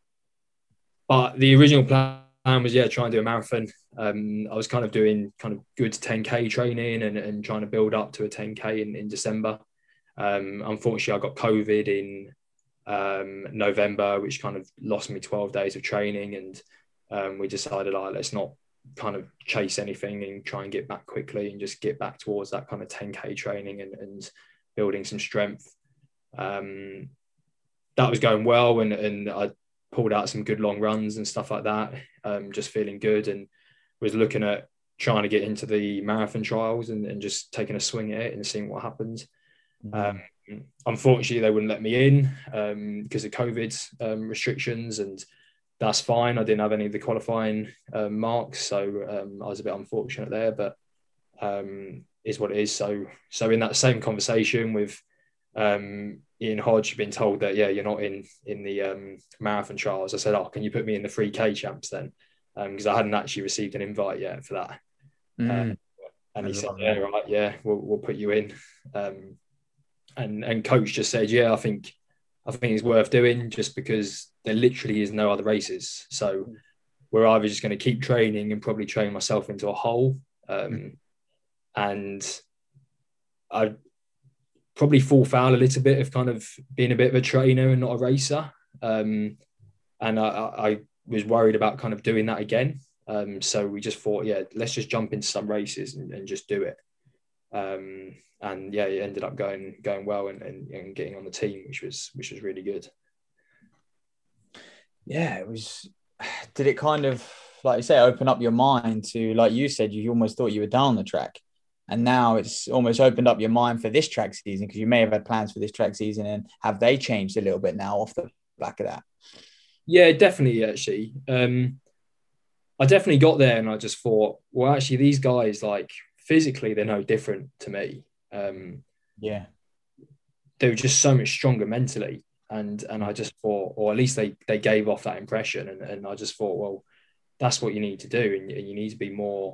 but the original plan was, yeah, try and do a marathon. Um, I was kind of doing kind of good ten K training and, and trying to build up to a ten K in, in December. Um, unfortunately, I got COVID in um, November, which kind of lost me twelve days of training. And um, we decided, like, let's not kind of chase anything and try and get back quickly and just get back towards that kind of ten K training and, and building some strength. Um, that was going well, and, and I pulled out some good long runs and stuff like that, um, just feeling good, and was looking at trying to get into the marathon trials and, and just taking a swing at it and seeing what happens. Mm. Um, unfortunately, they wouldn't let me in um, because of COVID um, restrictions, and that's fine. I didn't have any of the qualifying um, marks, so um, I was a bit unfortunate there, but um, is what it is. So, so in that same conversation with um, Ian Hodge, been told that, yeah, you're not in in the um, marathon trials. I said, oh, can you put me in the three K champs then? Because um, I hadn't actually received an invite yet for that. Mm. Um, and he said, yeah, right, yeah, we'll, we'll put you in. Um, and and coach just said, yeah, I think I think it's worth doing, just because there literally is no other races. So we're either just going to keep training and probably train myself into a hole. Um, mm. And I probably fall foul a little bit of kind of being a bit of a trainer and not a racer. Um, and I, I was worried about kind of doing that again. Um, so we just thought, yeah, let's just jump into some races and, and just do it. Um, and yeah, it ended up going going well and, and, and getting on the team, which was which was really good. Yeah, it was. Did it kind of, like you say, open up your mind to, like you said, you almost thought you were down the track, and now it's almost opened up your mind for this track season, because you may have had plans for this track season, and have they changed a little bit now off the back of that? Yeah, definitely. Actually, um, I definitely got there, and I just thought, well, actually, these guys, like physically, they're no different to me. Um, yeah, they were just so much stronger mentally. And and I just thought, or at least they they gave off that impression. And, and I just thought, well, that's what you need to do. And, and you need to be more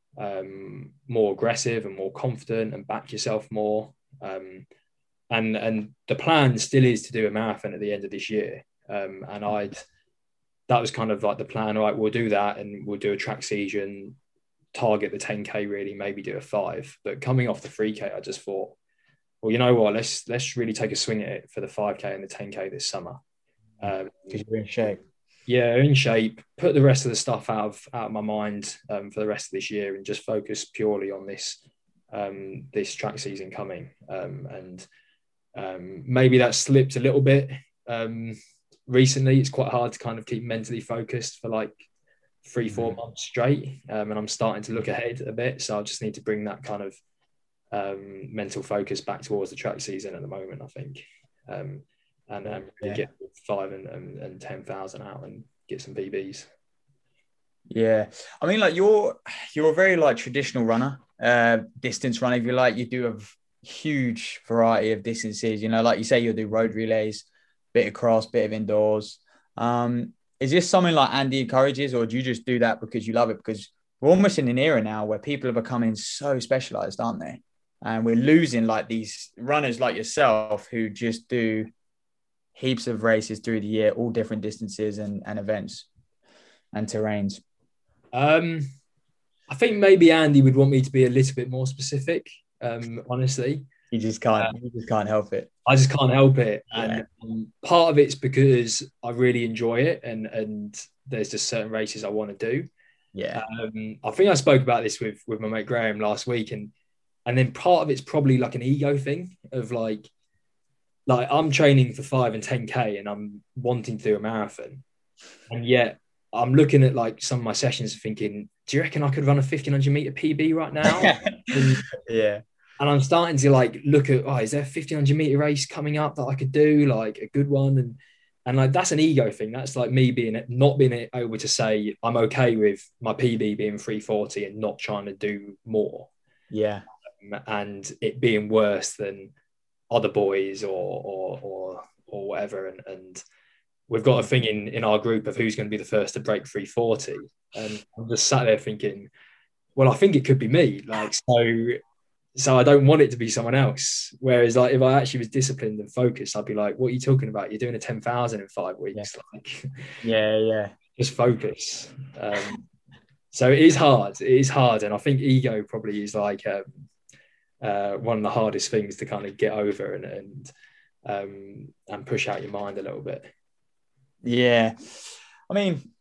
um, more aggressive and more confident and back yourself more. Um, and and the plan still is to do a marathon at the end of this year. Um, and I'd that was kind of like the plan. All right, we'll do that, and we'll do a track season, target the ten K really, maybe do a five. But coming off the three K, I just thought, well, you know what? Let's let's really take a swing at it for the five K and the ten K this summer. Because um, you're in shape. Yeah, in shape. Put the rest of the stuff out of out of my mind um, for the rest of this year, and just focus purely on this um, this track season coming. Um, and um, maybe that slipped a little bit um, recently. It's quite hard to kind of keep mentally focused for like three, four mm-hmm. months straight. Um, and I'm starting to look ahead a bit, so I just need to bring that kind of um mental focus back towards the track season at the moment, I think, um and um, really yeah. get five and, and, and ten thousand out and get some P Bs. Yeah, I mean, like you're you're a very like traditional runner, uh distance runner, if you like. You do a huge variety of distances, you know, like you say, you'll do road relays, bit of cross, bit of indoors. Um is this something like Andy encourages, or do you just do that because you love it? Because we're almost in an era now where people are becoming so specialized, aren't they? And we're losing like these runners like yourself who just do heaps of races through the year, all different distances and, and events and terrains. Um, I think maybe Andy would want me to be a little bit more specific. Um, honestly, you just can't. Uh, you just can't help it. I just can't help it, yeah. and um, part of it's because I really enjoy it, and and there's just certain races I want to do. Yeah. Um, I think I spoke about this with with my mate Graham last week, and. And then part of it's probably like an ego thing of like, like I'm training for five and ten K and I'm wanting to do a marathon. And yet I'm looking at like some of my sessions thinking, do you reckon I could run a fifteen hundred meter P B right now? and, yeah. And I'm starting to like look at, oh, is there a fifteen hundred meter race coming up that I could do, like a good one? And and like that's an ego thing. That's like me being not being able to say I'm okay with my P B being three forty and not trying to do more. Yeah. And it being worse than other boys or or or, or whatever, and, and we've got a thing in, in our group of who's going to be the first to break three forty, and I'm just sat there thinking, well, I think it could be me. Like so, so I don't want it to be someone else. Whereas, like if I actually was disciplined and focused, I'd be like, what are you talking about? You're doing a ten thousand in five weeks. Yeah. Like, yeah, yeah, just focus. Um, so it is hard. It is hard, and I think ego probably is like. Um, Uh, one of the hardest things to kind of get over and and um, and push out your mind a little bit. Yeah, I mean,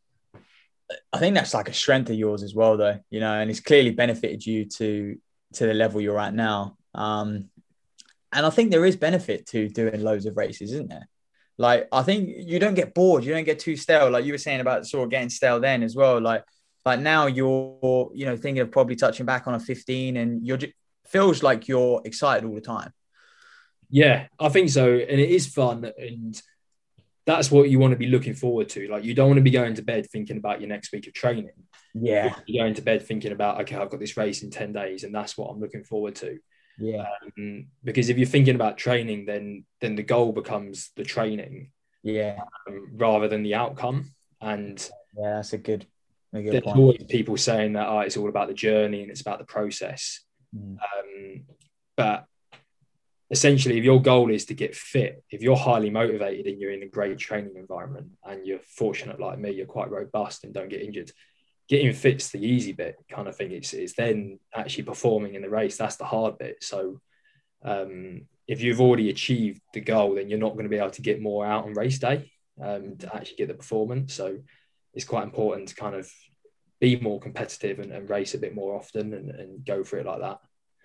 I think that's like a strength of yours as well, though. You know, and it's clearly benefited you to to the level you're at now. Um, and I think there is benefit to doing loads of races, isn't there? Like, I think you don't get bored, you don't get too stale. Like you were saying about sort of getting stale then as well. Like, like now you're, you know, thinking of probably touching back on a fifteen, and you're just feels like you're excited all the time. Yeah, I think so. And it is fun. And that's what you want to be looking forward to. Like, you don't want to be going to bed thinking about your next week of training. Yeah. You're going to bed thinking about, okay, I've got this race in ten days and that's what I'm looking forward to. Yeah. Um, because if you're thinking about training, then, then the goal becomes the training. Yeah. Um, rather than the outcome. And yeah, that's a good, a good there's point. always people saying that, oh, it's all about the journey and it's about the process. Mm. Um, but essentially, if your goal is to get fit, if you're highly motivated and you're in a great training environment and you're fortunate like me, you're quite robust and don't get injured, getting fit's the easy bit kind of thing. It's, it's then actually performing in the race. That's the hard bit. So um, if you've already achieved the goal, then you're not going to be able to get more out on race day um, to actually get the performance. So it's quite important to kind of be more competitive and, and race a bit more often and, and go for it like that.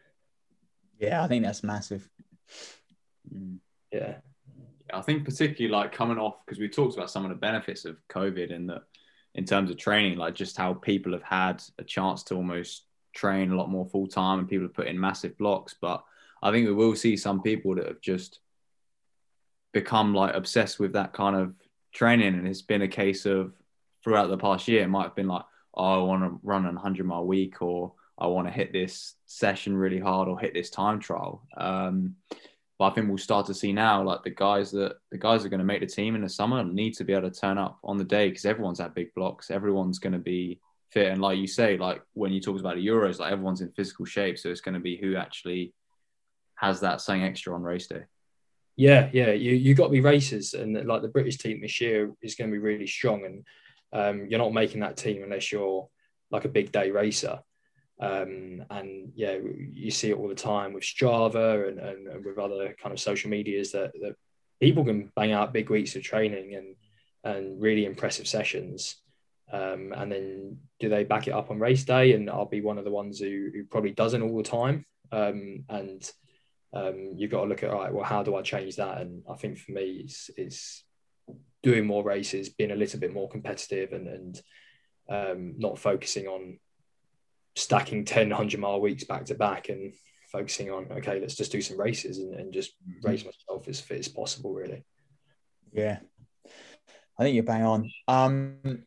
Yeah, I think that's massive. Mm. Yeah. I think particularly like coming off, because we talked about some of the benefits of COVID in that, in terms of training, like just how people have had a chance to almost train a lot more full time and people have put in massive blocks. But I think we will see some people that have just become like obsessed with that kind of training. And it's been a case of throughout the past year, it might have been like, oh, I want to run a hundred mile week, or I want to hit this session really hard or hit this time trial. Um, But I think we'll start to see now, like the guys that the guys that are going to make the team in the summer need to be able to turn up on the day, because everyone's at big blocks. Everyone's going to be fit. And like you say, like when you talk about the Euros, like everyone's in physical shape. So it's going to be who actually has that something extra on race day. Yeah, yeah. You you got to be racers. And like the British team this year is going to be really strong. And um, you're not making that team unless you're like a big day racer. Um, and yeah, you see it all the time with Strava and, and, and with other kind of social medias that, that people can bang out big weeks of training and and really impressive sessions. Um, and then do they back it up on race day? And I'll be one of the ones who, who probably doesn't all the time. Um, and um, you've got to look at, all right, well, how do I change that? And I think for me, it's, it's doing more races, being a little bit more competitive and, and um, not focusing on stacking ten hundred mile weeks back to back and focusing on, okay, let's just do some races and, and just race myself as fit as possible, really. Yeah, I think you're bang on. Um,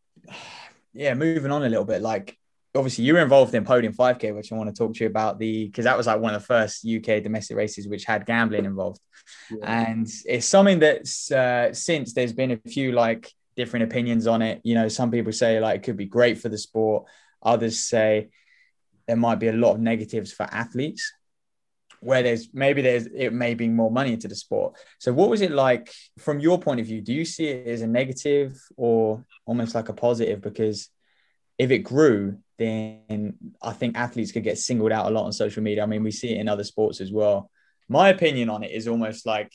yeah, moving on a little bit, like obviously you were involved in Podium five K, which I want to talk to you about, the because that was like one of the first U K domestic races which had gambling involved. Yeah. And it's something that's uh, since there's been a few like different opinions on it. You know, some people say like it could be great for the sport. Others say there might be a lot of negatives for athletes, where there's maybe there's it may bring more money into the sport. So what was it like from your point of view? Do you see it as a negative or almost like a positive? Because if it grew, then I think athletes could get singled out a lot on social media. I mean, we see it in other sports as well. My opinion on it is almost like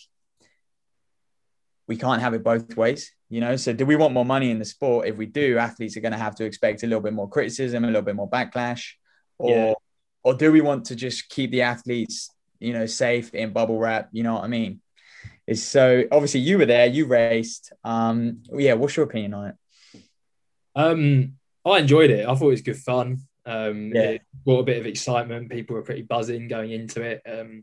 we can't have it both ways, you know? So do we want more money in the sport? If we do, athletes are going to have to expect a little bit more criticism, a little bit more backlash, or, yeah. or do we want to just keep the athletes, you know, safe in bubble wrap? You know what I mean? It's so obviously you were there, you raced. Um, yeah. What's your opinion on it? Um, I enjoyed it. I thought it was good fun. Um, yeah. It brought a bit of excitement. People were pretty buzzing going into it. Um,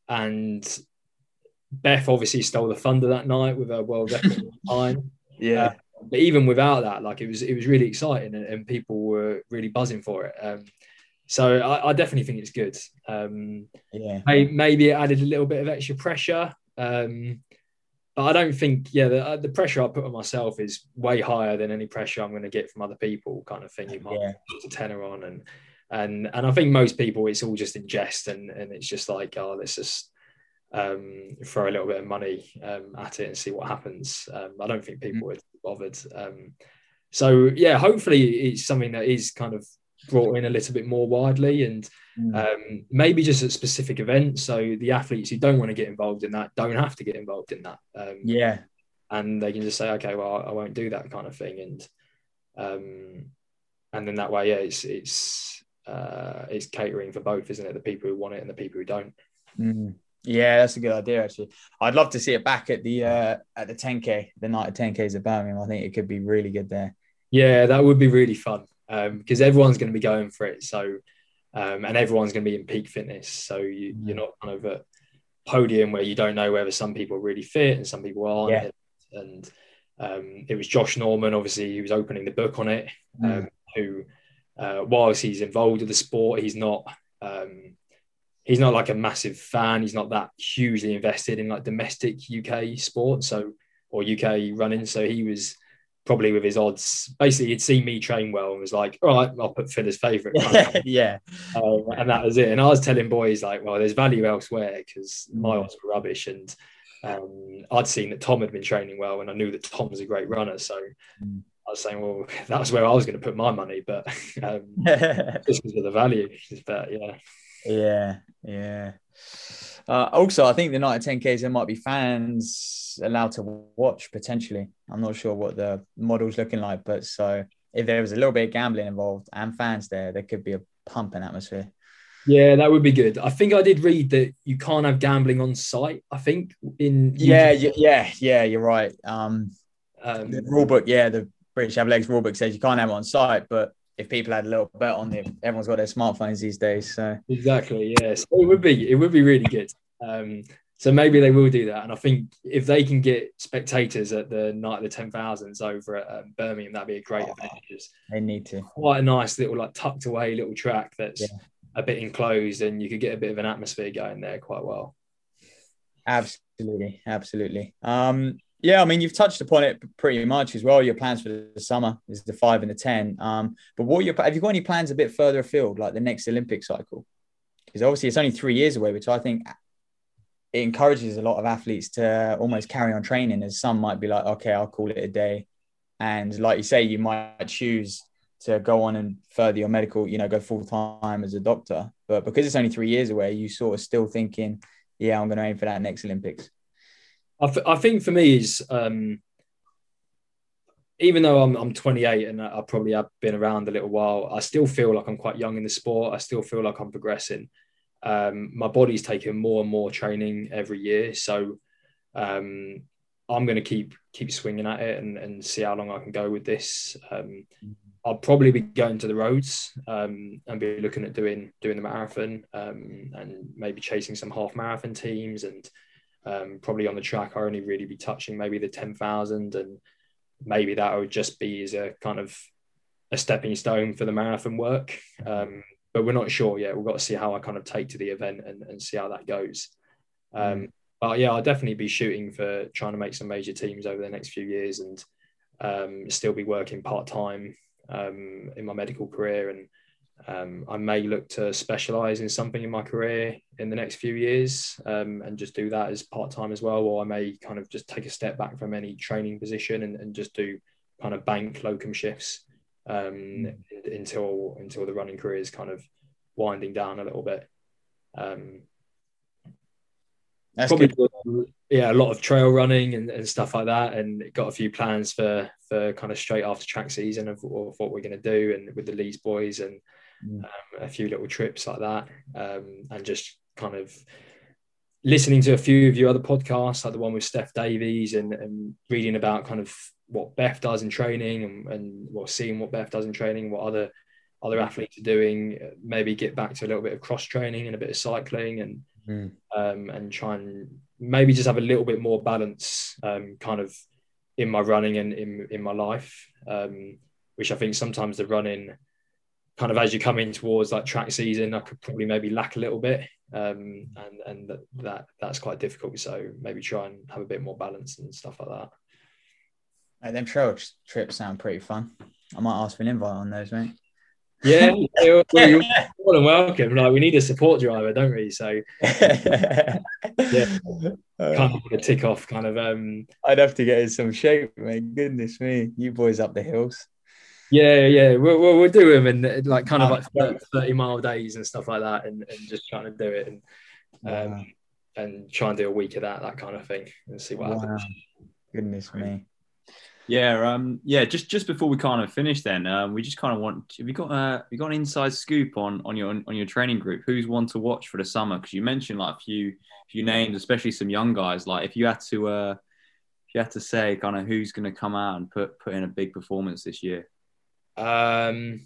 and Beth obviously stole the thunder that night with her world record time. Yeah. Uh, but even without that, like it was, it was really exciting and, and people were really buzzing for it. Um, so I, I definitely think it's good. Um, yeah. Maybe, maybe it added a little bit of extra pressure. Um, but I don't think, yeah, the, the pressure I put on myself is way higher than any pressure I'm going to get from other people, kind of thing. You might yeah. put a tenner on, and and and I think most people, it's all just in jest, and and it's just like, oh, let's just um, throw a little bit of money um, at it and see what happens. Um, I don't think people mm. are bothered. Um, so yeah, hopefully it's something that is kind of brought in a little bit more widely, and mm. um, maybe just at specific events. So the athletes who don't want to get involved in that don't have to get involved in that. Um, yeah. And they can just say, okay, well, I won't do that kind of thing. And um, and then that way, yeah, it's, it's, uh, it's catering for both, isn't it? The people who want it and the people who don't. Mm. Yeah, that's a good idea, actually. I'd love to see it back at the uh, at the ten K, the night of ten Ks at Birmingham. I think it could be really good there. Yeah, that would be really fun um, because everyone's going to be going for it. So, um, and everyone's going to be in peak fitness. So you, mm. you're not kind of at podium where you don't know whether some people are really fit and some people aren't. Yeah. And um, it was Josh Norman, obviously, he was opening the book on it, um, mm. who, uh, whilst he's involved with the sport, he's not... Um, He's not like a massive fan. He's not that hugely invested in like domestic U K sport, so or U K running. So he was probably with his odds. Basically, he'd seen me train well and was like, "All right, I'll put Phil as favourite." yeah, um, and that was it. And I was telling boys like, "Well, there's value elsewhere because my odds were rubbish." And um, I'd seen that Tom had been training well, and I knew that Tom was a great runner. So mm. I was saying, "Well, that was where I was going to put my money," but um, just because of the value. But yeah. Yeah, yeah. Uh, also, I think the night of ten Ks, there might be fans allowed to watch potentially. I'm not sure what the model's looking like, but so if there was a little bit of gambling involved and fans there, there could be a pumping atmosphere. Yeah, that would be good. I think I did read that you can't have gambling on site. I think in yeah, yeah, yeah, yeah. You're right. Um, um, the rule book, yeah, the British Athletics rule book says you can't have it on site, but if people had a little bet on it, everyone's got their smartphones these days. So exactly, yes, it would be it would be really good. Um, so maybe they will do that, and I think if they can get spectators at the night of the ten thousands over at um, Birmingham, that'd be a great oh, event. It's they need to. Quite a nice little like tucked away little track that's Yeah. a bit enclosed, and you could get a bit of an atmosphere going there quite well. Absolutely, absolutely. Um, yeah, I mean, you've touched upon it pretty much as well. Your plans for the summer is the five and the ten. Um, but what are your have you got any plans a bit further afield, like the next Olympic cycle? Because obviously it's only three years away, which I think it encourages a lot of athletes to almost carry on training. As some might be like, okay, I'll call it a day, and like you say, you might choose to go on and further your medical, you know, go full time as a doctor. But because it's only three years away, you sort of still thinking, yeah, I'm going to aim for that next Olympics. I, th- I think for me is um, even though I'm I'm twenty-eight and I probably have been around a little while, I still feel like I'm quite young in the sport. I still feel like I'm progressing. Um, my body's taking more and more training every year, so um, I'm going to keep keep swinging at it and, and see how long I can go with this. Um, I'll probably be going to the roads um, and be looking at doing doing the marathon um, and maybe chasing some half marathon teams, and um, probably on the track I only really be touching maybe the ten thousand, and maybe that would just be as a kind of a stepping stone for the marathon work. Um, but we're not sure yet. We've got to see how I kind of take to the event and, and see how that goes. Um, mm. But yeah, I'll definitely be shooting for trying to make some major teams over the next few years, and um, still be working part-time um, in my medical career. And um, I may look to specialize in something in my career in the next few years um, and just do that as part-time as well. Or I may kind of just take a step back from any training position and, and just do kind of bank locum shifts um, mm. until, until the running career is kind of winding down a little bit. Um, That's probably good. Yeah, a lot of trail running and, and stuff like that, and got a few plans for for kind of straight after track season of, of what we're going to do, and with the Leeds boys, and mm. um, a few little trips like that, um, and just kind of listening to a few of your other podcasts, like the one with Steph Davies, and, and reading about kind of what Beth does in training, and, and well, seeing what Beth does in training, what other other athletes are doing, maybe get back to a little bit of cross training and a bit of cycling, and mm. um, and try and maybe just have a little bit more balance um, kind of in my running and in, in my life, um, which I think sometimes the running kind of as you come in towards like track season, I could probably maybe lack a little bit. Um, and and that, that that's quite difficult. So maybe try and have a bit more balance and stuff like that. Hey, them trail trips sound pretty fun. I might ask for an invite on those, mate. Yeah, you're, you're more than welcome. Like, we need a support driver, don't we? So yeah, kind of want to tick off kind of um I'd have to get in some shape, mate. Goodness me, you boys up the hills. Yeah, yeah, we'll, we'll, we'll do them and like kind of like thirty, thirty mile days and stuff like that, and, and just trying to do it and um wow. and try and do a week of that, that kind of thing, and see what wow. happens. Goodness me. Yeah, um, yeah. Just just before we kind of finish, then um, we just kind of want. Have you got uh, have you got an inside scoop on on your on your training group? Who's one to watch for the summer? Because you mentioned like a few few names, especially some young guys. Like if you had to uh, if you had to say kind of who's going to come out and put put in a big performance this year. Um,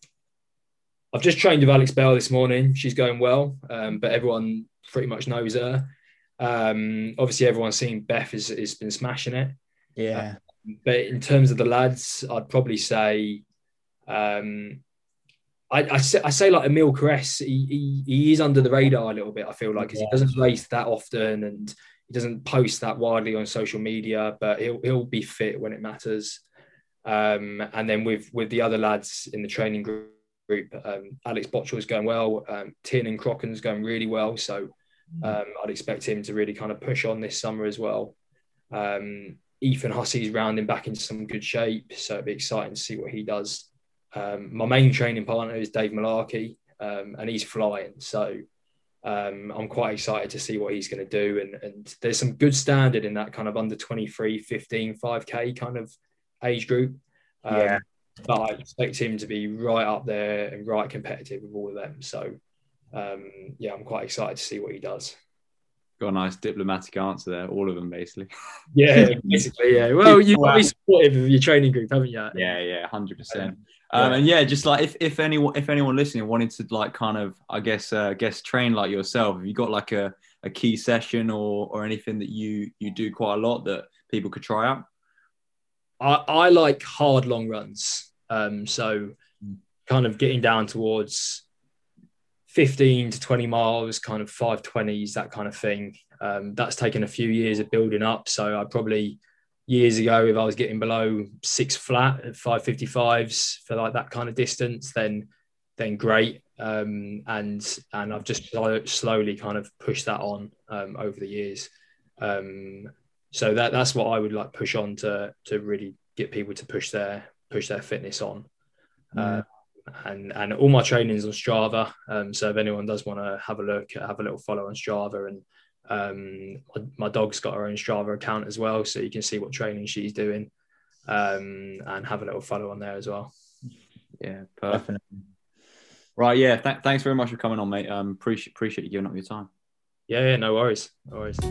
I've just trained with Alex Bell this morning. She's going well, um, but everyone pretty much knows her. Um, obviously, everyone's seen Beth has, has been smashing it. Yeah. Uh, but in terms of the lads, I'd probably say, um, I, I, say, I say like Emil Caress. He, he he is under the radar a little bit. I feel like because yeah. he doesn't race that often and he doesn't post that widely on social media. But he'll he'll be fit when it matters. Um, and then with with the other lads in the training group, um, Alex Botchell is going well. Um, Tin and Crocken's going really well. So um, I'd expect him to really kind of push on this summer as well. Um, Ethan Hussey's rounding back into some good shape, so it'd be exciting to see what he does. Um, my main training partner is Dave Malarkey, um, and he's flying. So Um, I'm quite excited to see what he's going to do. And, and there's some good standard in that kind of under twenty-three, fifteen, five K kind of age group. Um, Yeah. But I expect him to be right up there and right competitive with all of them. So, um, yeah, I'm quite excited to see what he does. Got a nice diplomatic answer there. All of them, basically. Yeah, basically, yeah. Well, you've got to be supportive of your training group, haven't you? Yeah, yeah, one hundred percent. Yeah. Um, and yeah, just like if, if anyone if anyone listening wanted to like kind of I guess uh, guess train like yourself, have you got like a, a key session or or anything that you you do quite a lot that people could try out? I, I like hard long runs. Um, so kind of getting down towards fifteen to twenty miles, kind of five twenties, that kind of thing. Um, that's taken a few years of building up. So I probably years ago, if I was getting below six flat at five fifty-fives for like that kind of distance, then then great. Um, and and I've just slowly kind of pushed that on um, over the years. Um, so that that's what I would like push on to to really get people to push their push their fitness on. Mm. Uh, and and all my training's on Strava. Um, so if anyone does want to have a look, have a little follow on Strava. And um, my, my dog's got her own Strava account as well, so you can see what training she's doing, um, and have a little follow on there as well. Yeah, perfect. Definitely. Right, yeah. Th- thanks very much for coming on, mate. Um, appreciate appreciate you giving up your time. Yeah, yeah, no worries, no worries.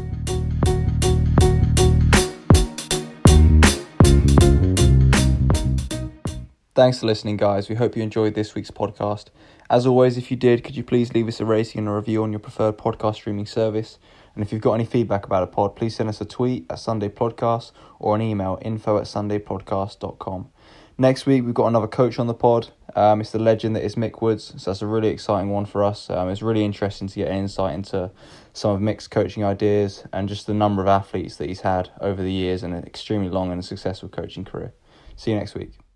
Thanks for listening, guys. We hope you enjoyed this week's podcast. As always, if you did, could you please leave us a rating and a review on your preferred podcast streaming service? And if you've got any feedback about a pod, please send us a tweet at Sunday Podcast or an email, info at sunday podcast dot com. Next week, we've got another coach on the pod. Um, it's the legend that is Mick Woods, so that's a really exciting one for us. Um, it's really interesting to get insight into some of Mick's coaching ideas and just the number of athletes that he's had over the years and an extremely long and successful coaching career. See you next week.